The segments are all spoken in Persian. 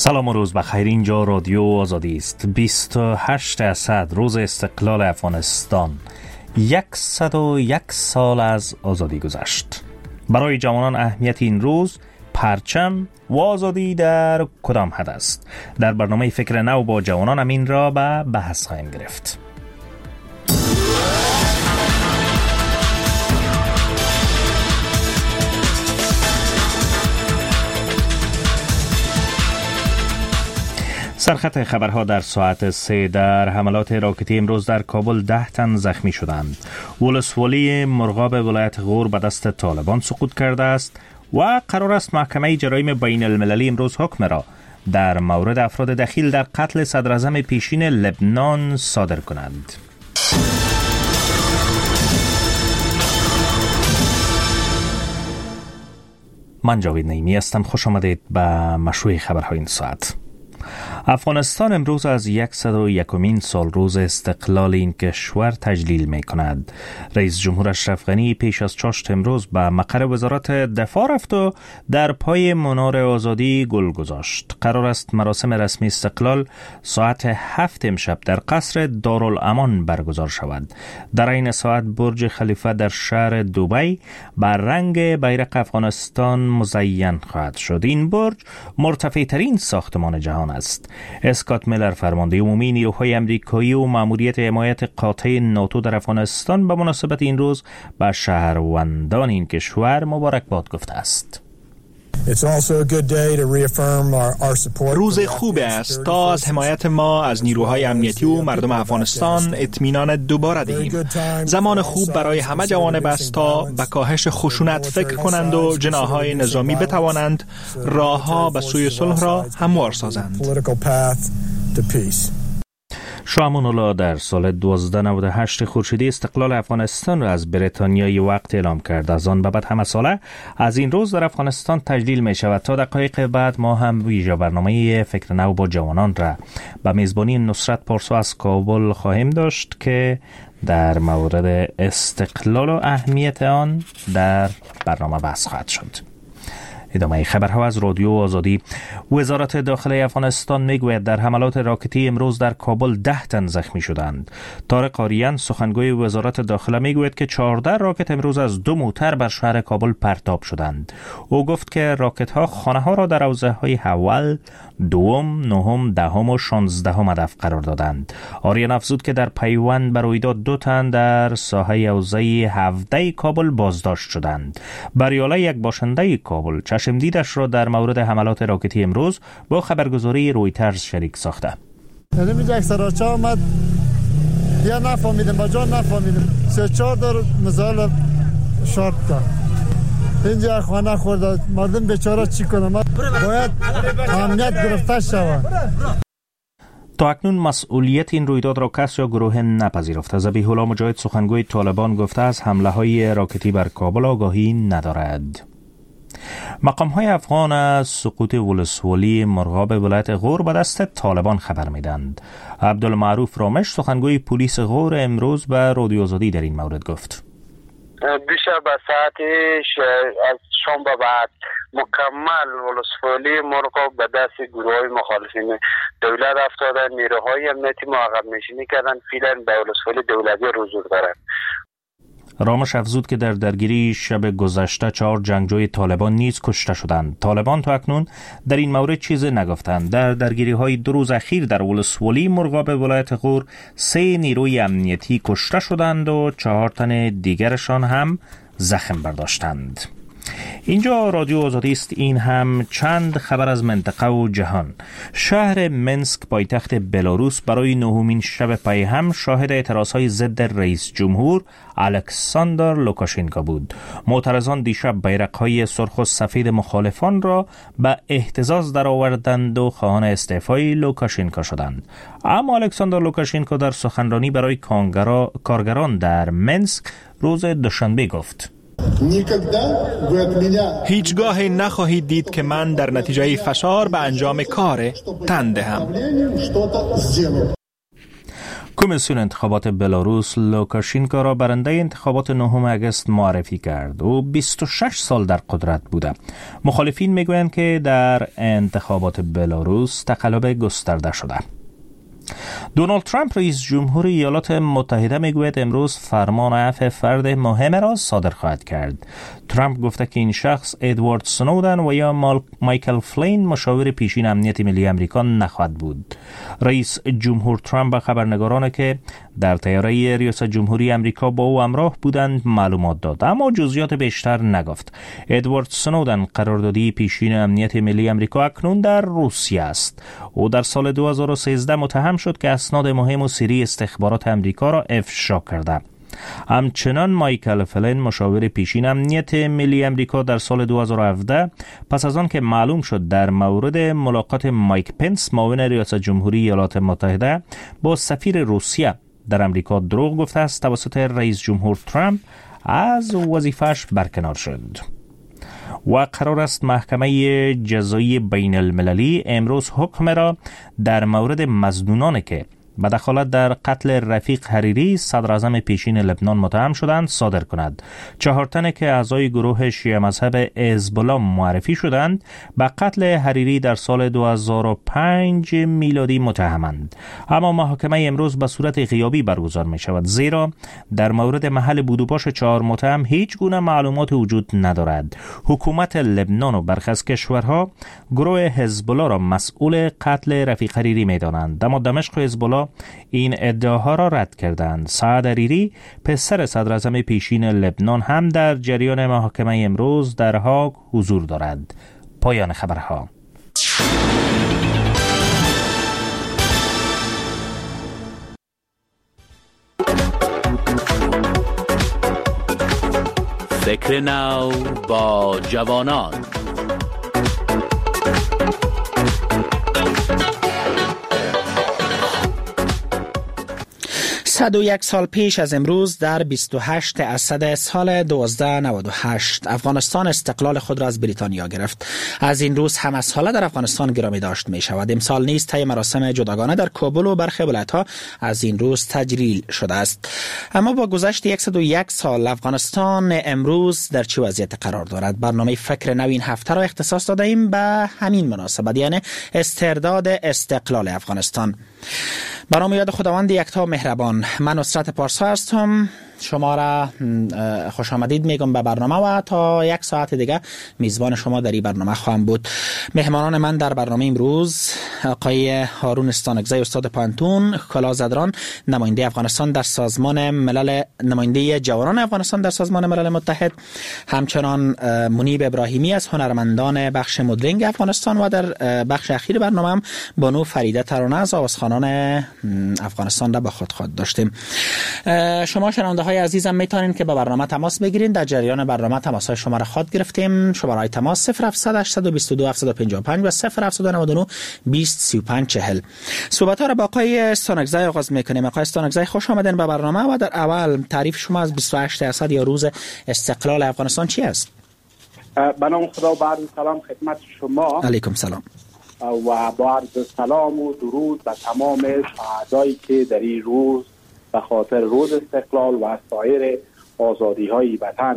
سلام و روز بخیر. اینجا رادیو آزادی است. 28 اسد روز استقلال افغانستان. 101 سال از آزادی گذشت. برای جوانان اهمیت این روز، پرچم و آزادی در کدام حد است؟ در برنامه فکر نو با جوانان این را به بحث خواهیم گرفت. سرخط خبرها در ساعت 3. در حملات راکتی امروز در کابل 10 تن زخمی شدند. ولسوالی مرغاب ولایت غور به دست طالبان سقوط کرده است و قرار است محکمه جرایم بین المللی امروز حکم را در مورد افراد دخیل در قتل صدراعظم پیشین لبنان صادر کنند. من جاوید نعیمی هستم. خوش آمدید به مشروع خبرهای این ساعت. افغانستان امروز از 101مین سال روز استقلال این کشور تجلیل می کند. رئیس جمهور اشرف غنی پیش از چاشت امروز به مقر وزارت دفاع رفت و در پای منار آزادی گل گذاشت. قرار است مراسم رسمی استقلال ساعت 7 امشب در قصر دارالامان برگزار شود. در این ساعت برج خلیفه در شهر دبی بر رنگ بیرق افغانستان مزین خواهد شد. این برج مرتفع ترین ساختمان جهان است. اسکات میلر فرمانده عمومی نیروهای امریکایی و ماموریت حمایت قاطع ناتو در افغانستان به مناسبت این روز به شهروندان این کشور مبارکباد گفته است. روز خوبی است تا از حمایت ما از نیروهای امنیتی و مردم افغانستان اطمینان دوباره دهیم. زمان خوب برای همه جوانب است تا به کاهش خشونت فکر کنند و جناح‌های نظامی بتوانند راه‌ها به سوی صلح را هموار سازند. شاه امان الله در سال 1298 خورشیدی استقلال افغانستان را از بریتانیای وقت اعلام کرد. از آن به بعد همه ساله از این روز در افغانستان تجلیل می شود. تا دقایق بعد ما هم ویژه برنامه فکر نو با جوانان را به میزبانی نصرت پارسا از کابل خواهیم داشت که در مورد استقلال و اهمیت آن در برنامه بحث خواهد شد. ادامه خبرها از رادیو آزادی. وزارت داخله افغانستان میگوید در حملات راکتی امروز در کابل 10 تن زخمی شدند. طارق آریان سخنگوی وزارت داخله میگوید که 14 راکت امروز از 2 موتر بر شهر کابل پرتاب شدند. او گفت که راکت ها خانه ها را در حوزه های اول، دوم، نهم، دهم و 16 هدف قرار دادند. آریان افزود که در پیوند بر رویداد 2 تن در ساحه حوزه 17 کابل بازداشت شدند. بریاله یک باشنده کابل چشم دیدش را در مورد حملات راکتی امروز با خبرگزاری رویترز شریک ساخته. اینجا اکثر آمد یا نفهمیدم بجا نفهمیدم 3-4 در مزال شارت داد. اینجا خانه خورده مردم بیچاره چی کنم؟ باید امنیت گرفته شود. تا اکنون مسئولیت این رویداد را کس یا گروه نپذیرفته. ذبیح الله مجاهد سخنگوی طالبان گفته از حمله های راکتی بر کابل آگاهی ندارد. مقام‌های افغان از سقوط ولسوالی مرغاب ولایت غور به دست طالبان خبر می‌دهند. عبدالمعروف رامش سخنگوی پلیس غور امروز به رادیو آزادی در این مورد گفت: دیشب به ساعت از شام به بعد مکمل ولسوالی مرغاب به دست گروه‌های مخالفین دولت افتاده. نیروهای امنیتی ما عقب نشینی کردن، فعلا به ولسوالی دولتی حضور دارند. رامش افزود که در درگیری شب گذشته 4 جنگجوی طالبان نیز کشته شدند. طالبان تا اکنون در این مورد چیزی نگفتند. در درگیری‌های 2 روز اخیر در ولسوالی مرغاب ولایت غور 3 نیروی امنیتی کشته شدند و 4 تن دیگرشان هم زخم برداشتند. اینجا رادیو آزادی است. این هم چند خبر از منطقه و جهان. شهر منسک پایتخت بلاروس برای 9مین شب پی هم شاهد اعتراضهای ضد رئیس جمهور الکساندر لوکاشنکو بود. معترضان دیشب بیرق‌های سرخ و سفید مخالفان را به اهتزاز درآوردند و خواهان استعفای لوکاشنکو شدند. اما الکساندر لوکاشنکو در سخنرانی برای کارگران در منسک روز دوشنبه گفت: هیچگاه نخواهید دید که من در نتیجه فشار به انجام کار تن دهم. کمیسیون انتخابات بلاروس لوکاشینکو را برنده انتخابات 9 آگوست معرفی کرد. او 26 سال در قدرت بوده. مخالفین میگویند که در انتخابات بلاروس تقلب گسترده شده. دونالد ترامپ رئیس جمهور ایالات متحده میگوید امروز فرمان عفو فرد مهم را صادر خواهد کرد. ترامپ گفته که این شخص ادوارد سنودن و یا مایکل فلین مشاور پیشین امنیت ملی امریکا نخواهد بود. رئیس جمهور ترامپ به خبرنگاران که در طیاره ریاست جمهوری امریکا با او همراه بودند معلومات داد، اما جزئیات بیشتر نگفت. ادوارد سنودن قراردادی پیشین امنیت ملی امریکا اکنون در روسیه است. او در سال 2013 متهم شد که اسناد مهم و سری استخبارات امریکا را افشا کرده. همچنان مایکل فلین مشاور پیشین امنیت ملی امریکا در سال 2017 پس از آن که معلوم شد در مورد ملاقات مایک پنس معاون ریاست جمهوری ایالات متحده با سفیر روسیه در امریکا دروغ گفته است، توسط رئیس جمهور ترامپ از وظیفه‌اش برکنار شد. و قرار است محکمه جزایی بین المللی امروز حکم را در مورد مظنونانی که به دخالت در قتل رفیق حریری صدر اعظم پیشین لبنان متهم شدند صادر کند. 4 تن که اعضای گروه شیعه مذهب حزب الله معرفی شدند به قتل حریری در سال 2005 میلادی متهمند. اما محاکمه امروز به صورت غیابی برگزار می شود، زیرا در مورد محل بود و باش 4 متهم هیچ گونه معلومات وجود ندارد. حکومت لبنان و برخی از کشورها گروه حزب الله را مسئول قتل رفیق حریری می دانند، اما دمشق و حزب الله این ادعاها را رد کردند. سعد حریری پسر صدر اعظم پیشین لبنان هم در جریان محاکمه امروز در هاگ حضور دارد. پایان خبرها. فکر نو با جوانان. 101 سال پیش از امروز در 28 اسد سال 1298 افغانستان استقلال خود را از بریتانیا گرفت. از این روز همه ساله در افغانستان گرامی داشت می شود. امسال نیز طی مراسم جداگانه در کابل و برخی ولایت‌ها از این روز تجلیل شده است. اما با گذشت 101 سال افغانستان امروز در چه وضعیت قرار دارد؟ برنامه فکر نو این هفته را اختصاص داده ایم به همین مناسبت، یعنی استرداد استقلال افغانستان. برنامه یاد خداوند یکتا مهربان. من نصرت پارسا هستم. شما را خوش آمدید میگم به برنامه و تا 1 ساعت دیگه میزبان شما در این برنامه خواهم بود. مهمانان من در برنامه امروز آقای هارون استانکزی استاد پانتون کلازدران، نماینده افغانستان در سازمان ملل، نماینده جوانان افغانستان در سازمان ملل متحد، همچنان منیب ابراهیمی از هنرمندان بخش مدرنگ افغانستان و در بخش اخیر برنامه هم بانو فریده ترانه از آوازخوانان افغانستان را با خود داشتیم. شما شنونده های عزیزم میتونین که با برنامه تماس بگیرین. در جریان برنامه تماس های شما را خود گرفتیم. شماره تماس 0700 822 755 و 0799 20 35 40. صحبت ها را با آقای استانکزی آغاز میکنیم. آقای استانکزی خوش آمدین به برنامه و در اول تعریف شما از 28 اسد یا روز استقلال افغانستان چی است؟ به نام خدا و عرض سلام خدمت شما. علیکم سلام. و با عرض سلام و درود به تمام شهدایی که در این روز به خاطر روز استقلال و سایر آزادی های وطن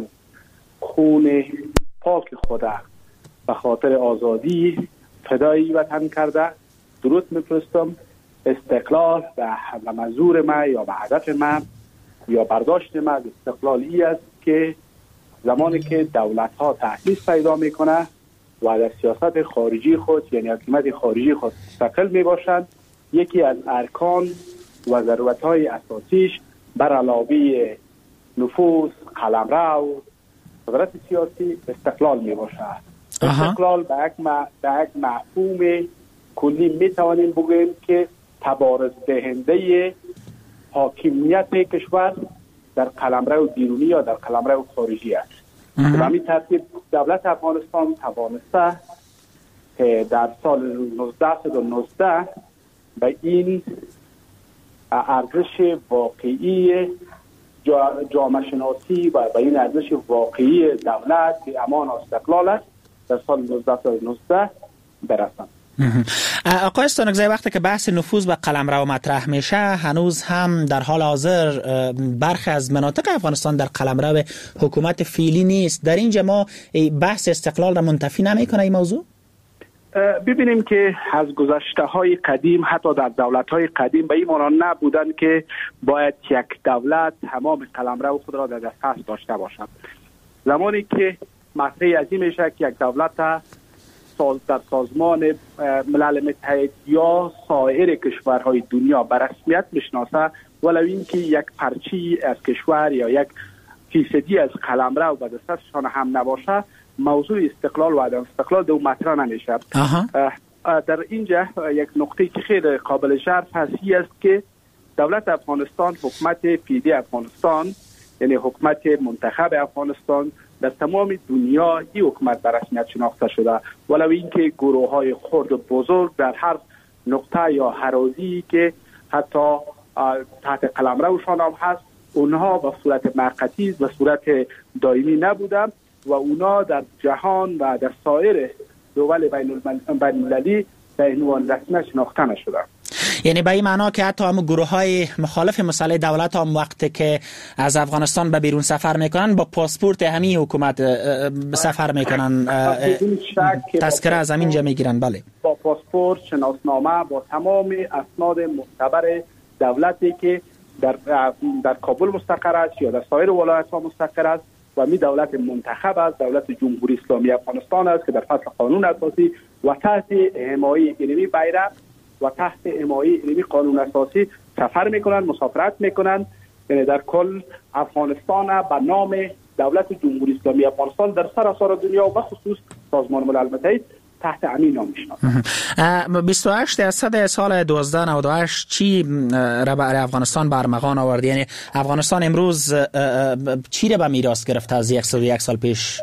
خون پاک خود به خاطر آزادی فدای وطن کرده درود میفرستم. استقلال به منظور ما یا به هدف من یا برداشت من استقلالی است که زمانی که دولت ها تأسیس پیدا میکنه و در سیاست خارجی خود یعنی حکومت خارجی خود مستقل می باشند، یکی از ارکان و ضرورت‌های اساسیش بر علاوه نفوذ، قلمرو، قدرت سیاسی استقلال می باشد. استقلال به یک مفهوم کلی می توانیم بگوییم که تبارز دهنده حاکمیت کشور در قلمرو بیرونی یا در قلمرو خارجی است. به همین ترتیب دولت افغانستان توانسته در سال 1919 به این ارزش واقعی جامعه شناسی و به این ارزش واقعی دولت که امان و استقلال است در سال 1919 برسند. آقای استانکزی، وقتی که بحث نفوذ به قلمرو مطرح میشه، هنوز هم در حال حاضر برخی از مناطق افغانستان در قلمرو حکومت فعلی نیست. در اینجا ما بحث استقلال را منتفی نمیکنه این موضوع؟ ببینیم که از گذشته های قدیم، حتی در دولت های قدیم به این معنی نبودن که باید یک دولت تمام قلمرو خود را در دسترس داشته باشد. زمانی که مطرح از این میشه که یک دولت در سازمان ملل متحد یا سایر کشورهای دنیا به رسمیت بشناسه، ولو اینکه یک پرچی از کشور یا یک فیصدی از قلمرو به دسترسشان هم نباشه، موضوع استقلال و عدم استقلال دو مطرح نمیشه. در اینجا یک نقطه که خیلی قابل شرح هست است که دولت افغانستان، حکومت فعلی افغانستان، یعنی حکومت منتخب افغانستان، در تمام دنیا این حکومت به رسمیت شناخته شده، ولو اینکه گروه های خرد و بزرگ در هر نقطه یا حراضی که حتی تحت قلمروشان هم هست، اونها به صورت موقتی و صورت دائمی نبودن و اونها در جهان و در سایر دول بین المللی به عنوان رسمی شناخته نشده. یعنی به این معنا که حتی هم گروه های مخالف مسئله دولت هم وقتی که از افغانستان به بیرون سفر میکنن با پاسپورت همین حکومت سفر میکنن، تذکره از همینجا میگیرن. بله، با پاسپورت، شناسنامه، با تمام اسناد معتبر دولتی که در کابل مستقر است یا در سایر ولایت ها مستقر است و می دولت منتخب است، دولت جمهوری اسلامی افغانستان است که در فصل قانون اساسی و تحت حمایت علمی بیرق و تحت حمایت علمی قانون اساسی سفر میکنند، مسافرت میکنند. یعنی در کل افغانستان به نام دولت جمهوری اسلامی افغانستان در سراسر دنیا و خصوص سازمان ملل متحد تحت همین نام میشناسند. 28% سال 1298 چی را برای افغانستان برمغان آورد؟ یعنی افغانستان امروز چی را به میراث گرفته از 101 سال پیش؟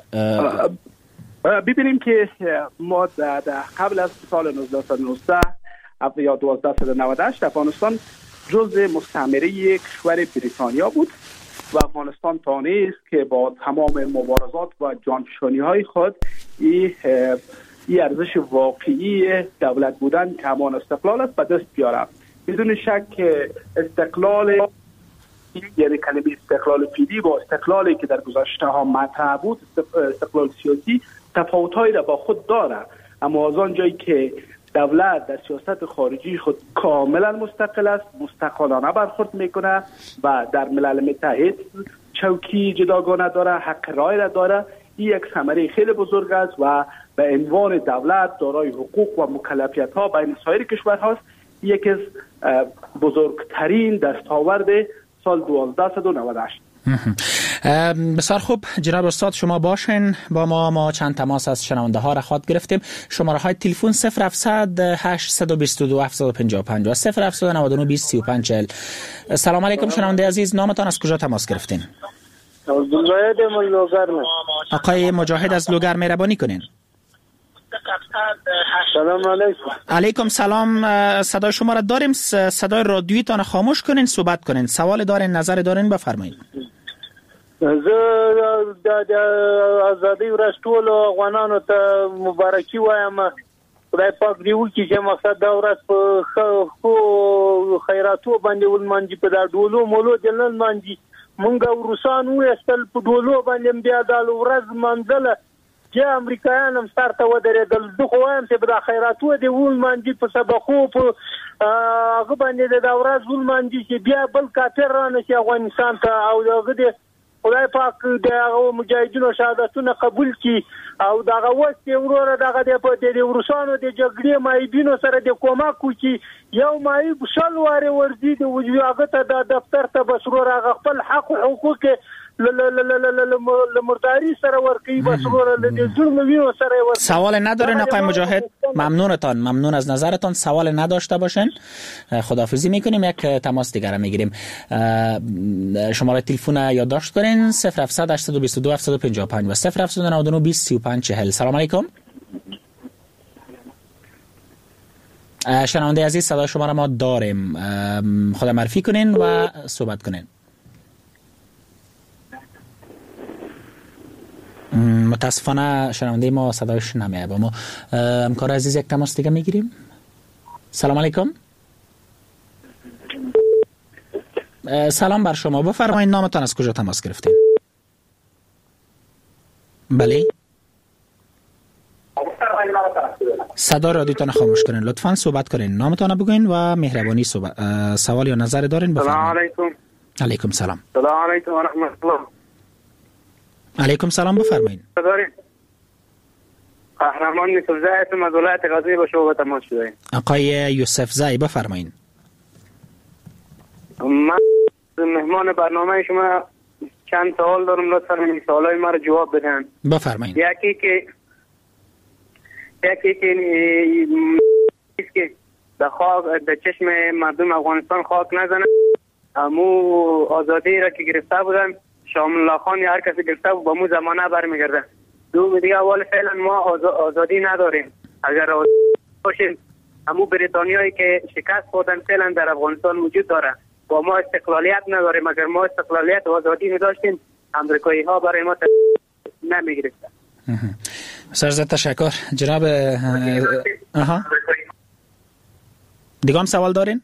ببینیم که ما قبل از سال 1919 یا 1298 افغانستان جزء مستعمره کشور بریتانیا بود و افغانستان توانست که با تمام مبارزات و جانفشانی های خود این ارزش واقعی دولت بودن که همان استقلال است به دست بیاره. بدون شک استقلال، یعنی کلمه استقلال فعلی با استقلالی که در گذشته ها مطرح بود، استقلال سیاسی، تفاوت‌هایی را با خود داره، اما از آن جایی که دولت در سیاست خارجی خود کاملا مستقل است، مستقلانه برخورد میکنه و در ملل متحد چوکی جداگانه داره، حق رای را داره، این یک ثمره خیلی بزرگ است و به عنوان دولت دارای حقوق و مکلفیت ها بین سایر کشورهاست. یکی از بزرگترین دستاورد سال 1298. بسیار خوب جناب استاد، شما باشین با ما چند تماس از شنونده ها را خواهد گرفتیم. شماره های تلفن 0700 822 755 و 0799 20 35 40. سلام علیکم شنونده عزیز، نامتان از کجا تماس گرفتین؟ مجاهد من لوگرم. آقای مجاهد از لوگر مهربانی کنین. سلام علیکم. علیکم سلام. صدای شما را داریم، صدای رادیویتان خاموش کنین، صحبت کنین. سوال دارین، نظر دارین، بفرمایید. زه د آزادۍ ورځ ټولو افغانانو ته مبارکي وایم. خدای پاک دې وکړي چې مقصد دا ورځ په خو خیراتو باندې ولمانځي، په دا ډولو مولو دې نه لمانځي. مونږ روسان وایستل په ډولو باندې بیا دا ورځ منځله چې امریکایان هم سر ته ودرېدل. زه خو وایم چې په دا خیراتو دې ولمانځي، په صدقو په هغه باندې دا ورځ ولمانځي چې بیا بل کافر رانه شي افغانستان ته. او هغه دې خدای پاک د مجاهدینو شهادتونه قبول کړي او دغه وخت وروره دغه د روسانو د جګړې مایبینو سره د کومک وکړي. یو مایب شل واره ورځي د هغه ته د دفتر ته بسرور هغه خپل حق او حقوق لمرداری سره ورکی بسرور د ظلم وینو سره ورکی. سوال ندارین آقای مجاهد؟ ممنون از نظرتان. سوال نداشته باشین خداحافظی میکنیم. یک تماس دیگر میگیریم. شماره تلفن یادداشت کنین 0700 822 755 و 0799 20 35 40. سلام علیکم. شنونده عزیز صدای شما را ما داریم، خود معرفی کنین و صحبت کنین. متاسفانه شنونده ما صدایش نمیاد. با ما همکار عزیز یک تماس دیگه میگیریم. سلام علیکم. سلام بر شما، بفرمایید نامتان، از کجا تماس گرفتین؟ بله، صدا رادیوتان خاموش کنین لطفاً، صحبت کنین، نامتان بگوین و مهربانی سوال یا نظر دارین بفرمایید. سلام علیکم. علیکم سلام. سلام علیکم و رحمت الله. علیکم سلام، بفرمایید. قهرمان یوسف زایی از ولایت غزنی به شما تماس شده. آقای یوسف زایی بفرمایید. من مهمان برنامه شما چند سوال دارم، لطفاً این سوالای ما رو جواب بدن. بفرمایید. یکی که در چشم مردم افغانستان خاک نزنه، امو آزادی را که گرفته بودن شامل الله خان یا هر کسی گرفته بود با مو زمانه برمیگرده. دو دیگه اول فعلا ما آزادی نداریم. اگر آزادی باشیم امو بریتانیایی که شکست خوردن فعلا در افغانستان وجود داره، با ما استقلالیت نداریم. اگر ما استقلالیت و آزادی نداشتیم امریکایی ها برای ما نمیگرفتن. سرزد تشکر جناب. دیگه هم سوال دارین؟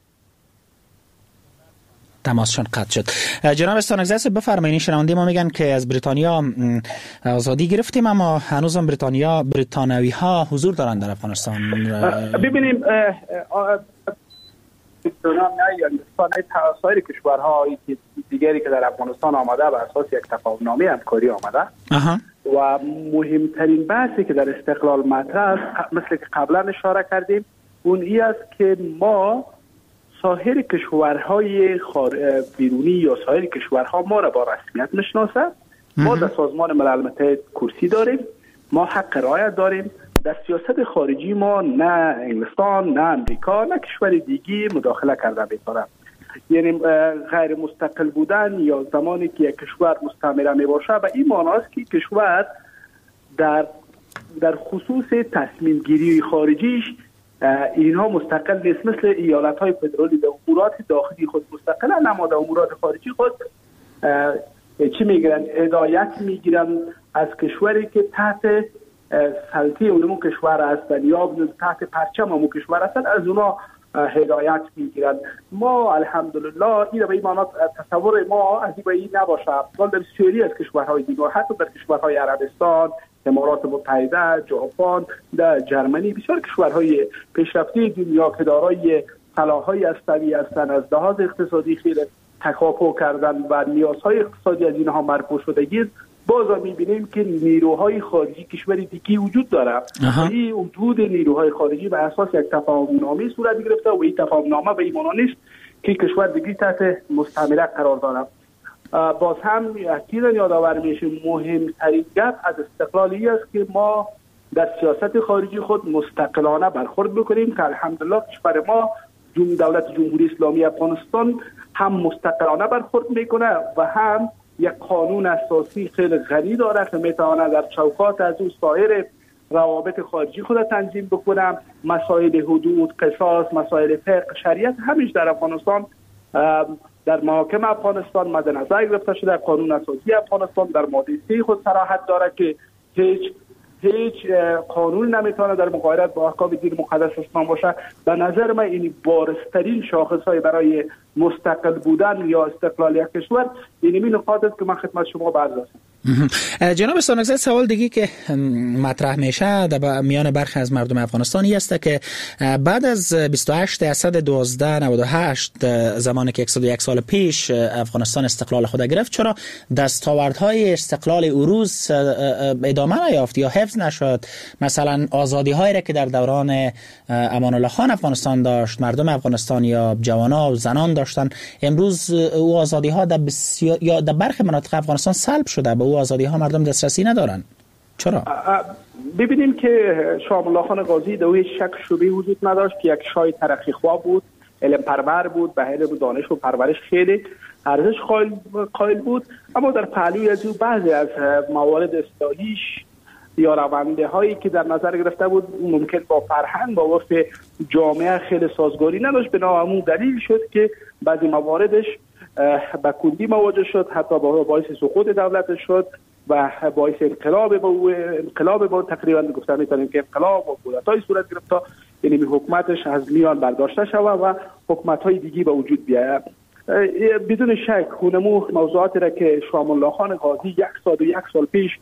تماسشون قطع شد. جناب استانگزی بفرمایید. شنونده ما میگن که از بریتانیا آزادی گرفتیم اما هنوزم بریتانیایی ها حضور دارن در افغانستان. ببینیم سایر کشورها دیگری که در افغانستان آمده بر اساس یک تفاهم‌نامه همکاری آمده و مهمترین بحثی که در استقلال مطرح است مثل که قبلا اشاره کردیم اون ای است که ما سایر کشورهای بیرونی یا سایر کشورها ما را با رسمیت میشناسه. ما در سازمان ملل متحد کرسی داریم، ما حق رأی داریم. در سیاست خارجی ما نه انگلستان نه امریکا نه کشور دیگی مداخله کرده میتونه. یعنی غیر مستقل بودن یا زمانی که یک کشور مستعمره می باشه و این معنی است که کشور در خصوص تصمیم گیری خارجیش اینها مستقل نیست. مثل ایالت های فدرالی در امورات داخلی خود مستقلن اما در امورات خارجی خود چی میگیرن؟ هدایت میگیرن از کشوری که تحت سلطه اونمون کشور هستن یا تحت پرچم اونمون کشور هستن، از اونا هدایت میگیرن. ما الحمدلله این به این معنی تصور ما از این نباشه. افغان در بسیاری از کشورهای دیگر، حتی در کشورهای عربستان، امارات متحده، ژاپن، در جرمنی، بسیار کشورهای پیشرفته دنیا که دارای صلاح‌های اسطوری هستند، از لحاظ اقتصادی خیلی تکاپو کردن و نیازهای اقتصادی از اینها مرپوش شدگی، باز می‌بینیم که نیروهای خارجی کشور دیگه وجود داره. این وجود نیروهای خارجی به اساس یک تفاهم‌نامه صورت گرفته و این تفاهم‌نامه به این معنی نیست که کشور دیگه تحت مستعمره قرار داره. باز هم اکیداً یادآور میشه مهمترین گپ از استقلالی است که ما در سیاست خارجی خود مستقلانه برخورد بکنیم که الحمدلله کشور ما دولت جمهوری اسلامی افغانستان هم مستقلانه برخورد میکنه و هم یک قانون اساسی خیلی غنی داره که میتونه در چوکات از اون سایر روابط خارجی خود تنظیم بکنه. مسائل حدود، قصاص، مسائل فقه، شریعت همیشه در افغانستان در محاکم افغانستان مد نظر گرفته شده. قانون اساسی افغانستان در ماده 3 خود صراحت داره که هیچ قانون نمیتونه در مغایرت با احکام دین مقدس اسلام باشه. به نظر من این بارزترین شاخصهای برای مستقل بودن یا استقلالیت کشور این نقاط است که من خدمت شما عرض هستم. جناب استانگزی، سوال دیگه که مطرح میشه در میان برخی از مردم افغانستانی است که بعد از 28 اسد 1298 زمانی که 101 سال پیش افغانستان استقلال خود گرفت، چرا دستاوردهای استقلال اروز ادامه نیافت یا حفظ نشد؟ مثلا آزادی هایی را که در دوران امان الله خان افغانستان داشت، مردم افغانستان یا جوانان و زنان داشتن، امروز او آزادی ها در برخی مناطق افغانستان سلب شده، به او آزادی ها مردم دسترسی ندارن. چرا؟ ببینیم که شاه الله خان غازی در هیچ شک شبهه وجود نداشت که یک شاه ترقی خواه بود، علم پرور بود، به علم و دانش و پرورش خیلی ارزش قائل بود، اما در پهلوی از او بعضی از موارد اصلاحیش یا رونده هایی که در نظر گرفته بود ممکن با فرهنگ با وفق جامعه خیلی سازگاری نداشت. بنابراین دلیل شد که بعضی مواردش به کندی مواجه شد، حتی باعث سقوط دولت شد و باعث انقلاب با تقریبا گفتن میتونیم که انقلاب و کودتای صورت گرفت، یعنی حکومتش از میان برداشته شود و حکومت‌های دیگه به وجود بیاید. بدون شک خونمو موضوعاتی را که شام الله خان غازی 1 سال پیش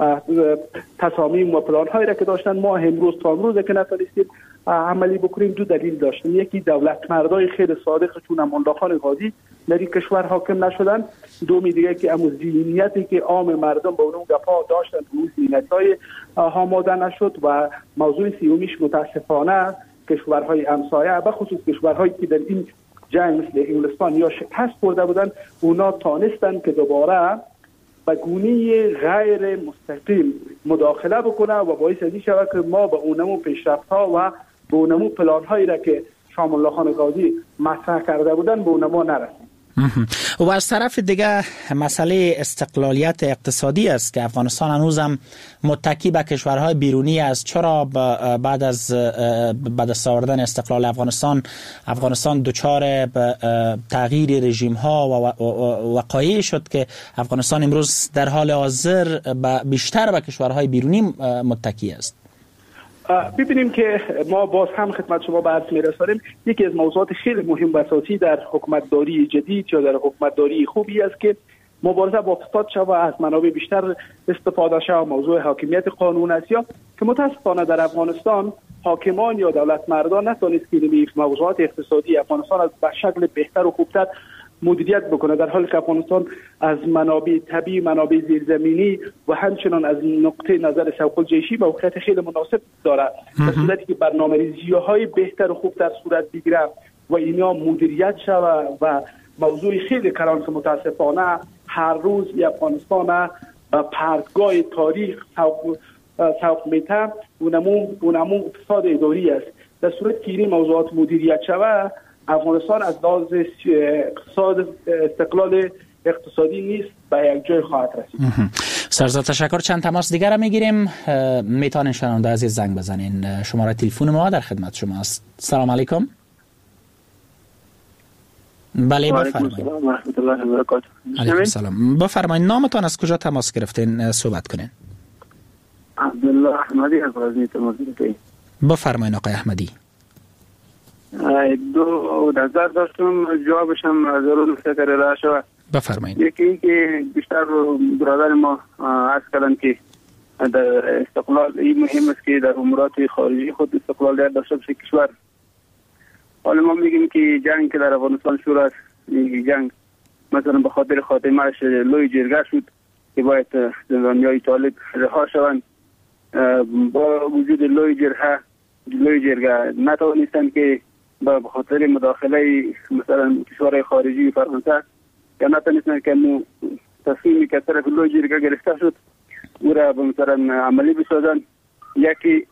تصامیم و پلان‌هایی را که داشتن ما امروز تا امروز که نتونستیم عملی بکنیم، دو دلیل داشتن. یکی دولت مردای خیلی صادق چون امان الله خان غازی در این کشور حاکم نشدن، دومی دیگه که امو ذهنیتی که عام مردم با اون گپا داشتن اون ذهنیت‌های آماده نشد. و موضوع سیومیش متاسفانه کشورهای همسایه به خصوص کشورهایی که در این جنگ مثل انگلستان یا شکست خورده بودن، اونا تانستن که دوباره به گونه غیر مستقیم مداخله بکنه و باعث ازی شود که ما به اونمو پیشرفت‌ها و به اونمو پلان‌هایی را که شام الله خان غازی مطرح کرده بودن به اونمو نرسیم. و از طرف دیگه مسئله استقلالیت اقتصادی است که افغانستان هنوزم متکی به کشورهای بیرونی است. چرا بعد از دست آوردن استقلال افغانستان دچار تغییر رژیم ها و وقایعی شد که افغانستان امروز در حال حاضر بیشتر به کشورهای بیرونی متکی است؟ ببینیم که ما باز هم خدمت شما به عرض می‌رسانیم، یکی از موضوعات خیلی مهم و اساسی در حکومتداری جدید یا در حکومتداری خوبی است که مبارزه با فساد شود و از منابع بیشتر استفاده شود. موضوع حاکمیت قانون است یا که متاسفانه در افغانستان حاکمان یا دولت مردان نتونست که موضوعات اقتصادی افغانستان از به شکل بهتر و خوبتر مدیریت بکنه، در حالی که افغانستان از منابع طبیعی، منابع زیرزمینی و همچنان از نقطه نظر سوق الجیشی موقعیت خیلی مناسب داره. در صورتی که برنامه‌ریزی‌های بهتر و خوبتر صورت بگیره و اینا مدیریت شود و موضوع خیلی کلان که متاسفانه هر روز افغانستان پرتگاه تاریخ سوق میته اونمو اقتصاد اداری است. در صورت که این موضوعات مدیریت شود افغانستان از لحاظ استقلال اقتصادی نیست به یک جای خواهد رسید. سرزاد تشکر. چند تماس دیگر میگیریم. میتونین شنونده عزیز زنگ بزنین. شماره تلفن ما در خدمت شما است. سلام علیکم. بله بفرمایید. سلام و رحمت الله و برکاته. علیکم سلام. بفرمایید نامتون از کجا تماس گرفتین صحبت کنین؟ عبدالله احمدی از غزنی تماس گرفتم. بفرمایید آقای احمدی. دو نظر داشتم جوابش هم ضرور فکر را شود. بفرمایید. یکی که بیشتر برادر ما عرض کردن که در استقلال این مهم است که در امورات خارجی خود استقلال داشته باشه کشور. حالا ما میگیم که جنگ که در افغانستان شروع است، این جنگ مثلا به خاطر خاتمه‌اش لوی جرگه شد که باید زندانیای طالب رها شوند. با وجود لوی جرگه نتوانستند که به خاطر مداخله مثلا کشورهای خارجی فرانسه یا نتوانستند که تصمیمی که طرف لوی جرگه گرفته شد او را به مثلا عملی بسازند. یکی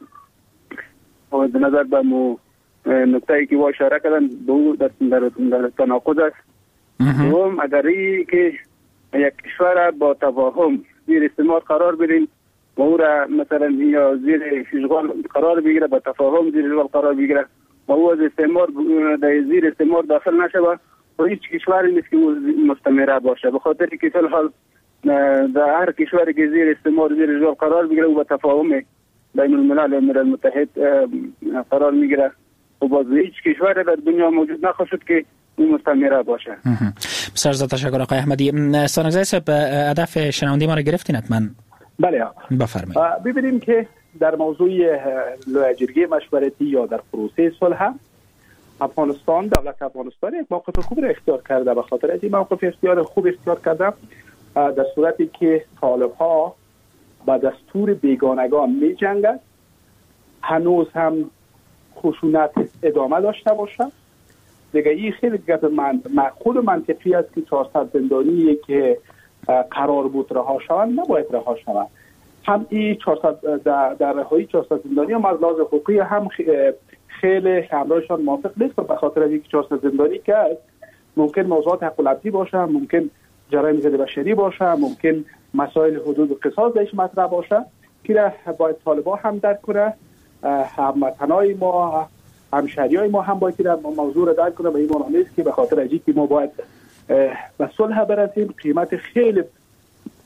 به نظر به نکته‌ای که با اشاره کردن به او در تناقض است. دوم اگر ای که یک کشور با تفاهم زیر استعمار قرار بدیم و او را مثلا یا زیر اشغال قرار بگیره، با تفاهم زیر اشغال قرار بگیره و او از استعمار زیر استعمار داخل نشه و هیچ کشوری نیست که مستمره باشه. به خاطر که فی الحال در هر کشوری که زیر استعمار زیر اشغال قرار بگیره و با تفاهم بین الملل ملل متحد قرار میگیره و باز هیچ کشوری در دنیا موجود نخواهد که مستمره باشه. بسیار زیاد تشکر آقای احمدی. سانگزای صاحب هدف شنوندی ما را گرفتین حتما. بله بفرمایید. ببینیم که در موضوع لویجرگی مشورتی یا در پروسه صلح افغانستان، دولت افغانستان یک موقف خوب را اختیار کرده. به خاطر از این موقف خوب اختیار کرده در صورتی که طالب ها با دستور بیگانگان می جنگند، هنوز هم خشونت ادامه داشته باشد. دیگه این خیلی گپ معقول و منطقی است که 400 زندانی که قرار بود رها شوند نباید رها شوند. هم این 400 در رهایی 400 زندانی هم از لحاظ حقوقی هم خیلی همراهشان موافق نیست. به خاطر از اینکه 400 زندانی که ممکن موضوعات حق العبدی باشه، ممکن جرایم ضد بشری باشه، ممکن مسائل حدود و قصاص درش مطرح باشه که باید طالبان هم درک کنه، هموطنای ما، همشهریای ما هم باید موضوع را درک کنه. به این معنی نیست که به خاطر از اینکه ما باید به صلح برسیم قیمت خیلی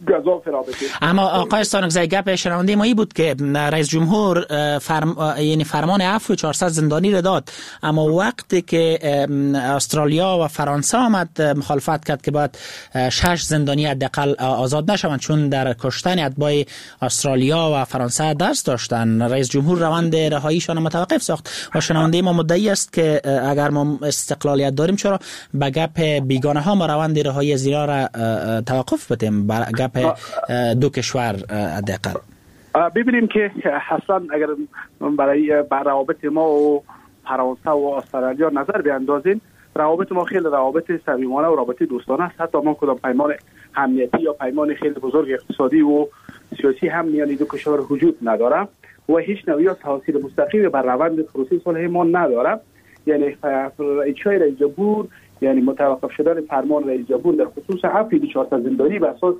گزاف رابطه. اما آقای سانکزی گپ شنونده ما ای بود که رئیس جمهور یعنی فرمان عفو 400 زندانی را داد، اما وقتی که استرالیا و فرانسه آمد مخالفت کرد که باید 6 زندانی حداقل آزاد نشوند چون در کشتن اتباع استرالیا و فرانسه دست داشتن. رئیس جمهور روند رهاییشان متوقف ساخت و شنونده ما مدعی است که اگر ما استقلالیت داریم چرا به گپ بیگانه ها ما روند رهایی از اینا را توقف بدیم، گپ دو کشور حداقل. ببینیم که اصلا اگر برای روابط ما و فرانسه و استرالیا نظر بیاندازیم، روابط ما خیلی روابط صمیمانه و روابط دوستانه است. حتی ما کدام پیمان امنیتی یا پیمان خیلی بزرگ اقتصادی و سیاسی هم میان دو کشور وجود نداره و هیچ نوعی تاثیر مستقیم بر روند پروسه صلح ما نداره. یعنی اجرای رئیس جمهور، یعنی متوقف شدن فرمان رئیس جمهور در خصوص عفو 400 زندانی بر اساس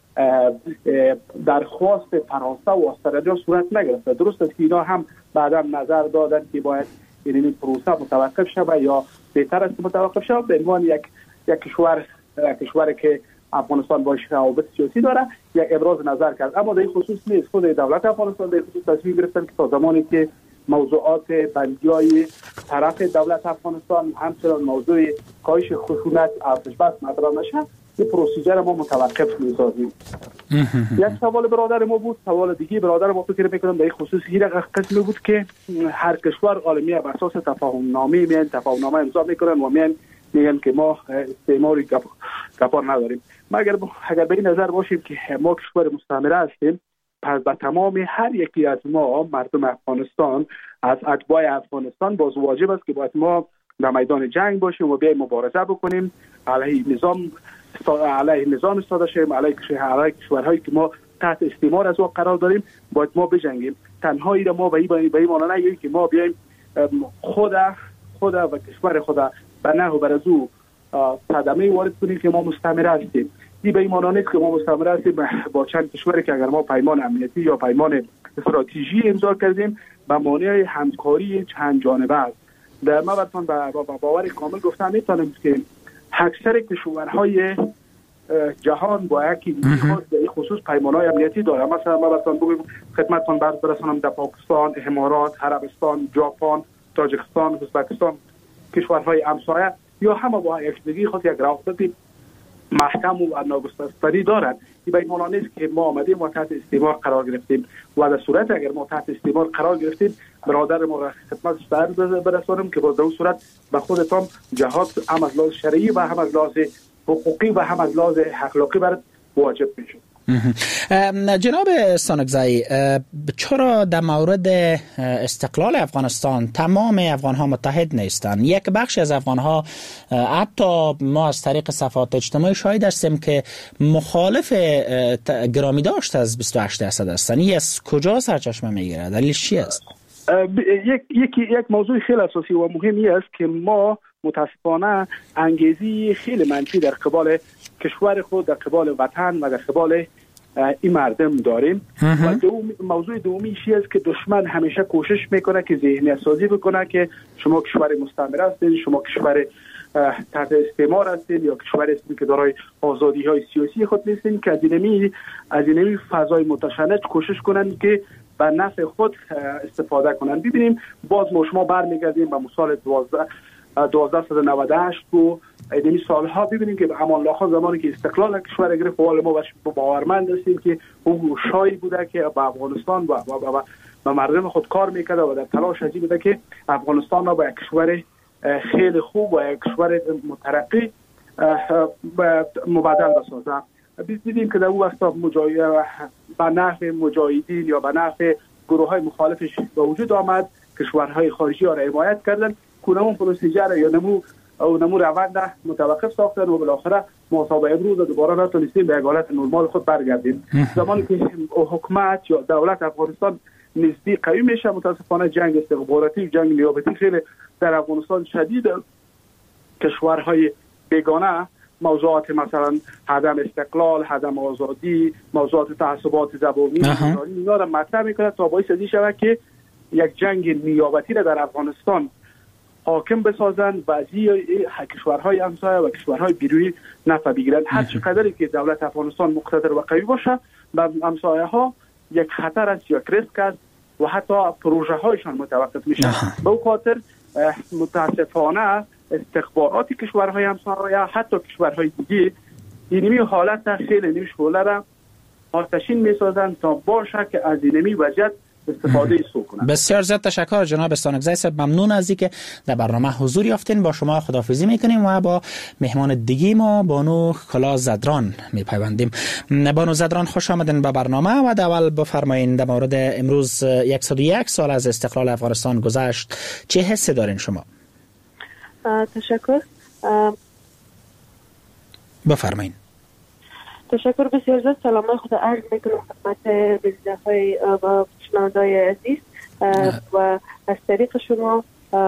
درخواست فرانسه و استرالیا صورت نگرفته. درست است که اینا هم بعدا نظر دادن که باید این پروسه متوقف شود یا بهتر است متوقف شود به عنوان یک کشور که افغانستان باش روابط سیاسی داره یک ابراز نظر کرد. اما در این خصوص نیست. خود دولت افغانستان در این خصوص تصمیم گرفتن که تا زمانی که موضوعات بندیای طرف دولت افغانستان همچنان موضوع کاهش خشونت آتش بس مطرح نشه این پروسیجر ما متوقف می‌سازیم. یک سوال برادر ما بود. سوال دیگه برادر ما فکر می‌کنم در این خصوص این قسمی بود که هر کشور عالمی بر اساس تفاهم نامه امضا میکنن و میگن که ما استعماری گپار نداریم. ما اگر به این نظر باشیم که ما کشور مستعمره هستیم، پس به تمام هر یکی از ما مردم افغانستان از اتباع افغانستان باز واجب است که باید ما در میدان جنگ باشیم و بیایم مبارزه بکنیم علیه نظام استفاده شیم، علیه کشورهایی که ما تحت استعمار از او قرار داریم باید ما بجنگیم. تنها ایره ما به این معنی نه که ما بیایم خود و کشور خود به نحو برزو صدمه وارد کنیم که ما مستعمره هستیم. این به این معنی نیست که ما مستعمره هستیم با چند کشوری که اگر ما پیمان امنیتی یا پیمان استراتژی امضا کردیم به معنی همکاری چند جانبه است. در ما براتون با باور کامل گفتم میتونم که اکثر کشورهای جهان با یکی در خصوص پیمان‌های امنیتی داره. مثلا ما براتون بگم خدمتتون برسونم در پاکستان، امارات، عربستان، ژاپن، تاجیکستان، ازبکستان، کشورهای همسایه یا همه با یکدیگه خود یک روابط محکم و ناگسستنی دارند. این به این معنی نیست که ما آمدیم و تحت استعمار قرار گرفتیم و در صورت اگر ما تحت استعمار قرار گرفتیم برادر ما را خدمتش برسانم که با در صورت به خودتان جهاد هم از لحاظ شرعی و هم از لحاظ حقوقی و هم از لحاظ اخلاقی برات واجب میشه. جناب سانکزی، چرا در مورد استقلال افغانستان تمام افغانها متحد نیستند؟ یک بخش از افغانها حتی ما از طریق صفحات اجتماعی شاهد هستیم که مخالف گرامی داشت از 28 اسد هستند. این از کجا سرچشمه میگیره؟ دلیلش چی است؟ یک موضوع خیلی اساسی و مهمی است که ما متاسفانه انگیزی خیلی منفی در قبال کشور خود، در قبال وطن و در قبال این مردم داریم. و موضوع دومی چیه است که دشمن همیشه کوشش میکنه که ذهنیت سازی بکنه که شما کشور مستعمره هستید، شما کشور تحت استعمار هستید یا کشور هستید که دارای آزادی های سیاسی خود نیستید، که از اینمی فضای متشنج کوشش کنن که به نفع خود استفاده کنن. ببینیم باز ما شما برمیگردیم به مثال 1298 و ایدمی سالها ببینیم که امان الله خان زمانی که استقلال کشور گرفت و ما باورمند هستیم که اون شایی بوده که به افغانستان و مردم خود کار میکرده و در تلاش هایی بوده که افغانستان را به یک کشور خیلی خوب و یک کشور مترقی مبادل بسازه. دیدیم که در اون وقت به نفع مجاهدین یا به نفع گروه های مخالفش به وجود آمد، کشورهای خارجی را حمایت کردن، کنمون پروسیجر یا نمو روند متوقف ساختن و بالاخره ما تا به امروز دوباره نتونستیم به حالت نرمال خود برگردیم. زمانی که حکومت یا دولت افغانستان نسبی قوی میشه، متاسفانه جنگ استخباراتی، جنگ نیابتی خیلی در افغانستان شدید. کشورهای بیگانه موضوعات مثلا عدم استقلال، عدم آزادی، موضوعات تعصبات زبانی اینا را مطرح میکنه تا باعث شود که یک جنگ نیابتی را در افغانستان حاکم بسازند و از کشورهای همسایه و کشورهای بیرونی نفع بگیرند. هر چقدر که دولت افغانستان مقتدر و قوی باشه به همسایه ها یک خطر است یا ریسک است و حتی پروژه هایشان متوقف میشه. به او خاطر متاسفانه استخبارات کشورهای همسایه حتی کشورهای دیگه اینمی حالت خیلی نمیشوله را آتشین میسازند تا باشه که از اینمی وضعیت استفاده سو کنند. بسیار زیاد تشکر جناب استانکزی صاحب، ممنون از اینکه در برنامه حضور یافتین. با شما خداحافظی میکنیم و با مهمان دیگه ما بانو کلا زدران میپیوندیم. بانو زدران خوش آمدین به برنامه و اول بفرمایید در مورد امروز 101 سال از استقلال افغانستان گذشت چه حسی دارین شما؟ تشکر. بفرمایید. تشکر بسیار زیاد. سلام خدا عرض میکنم خدمت بیننده‌های و شنونده‌های عزیز و از طریق شما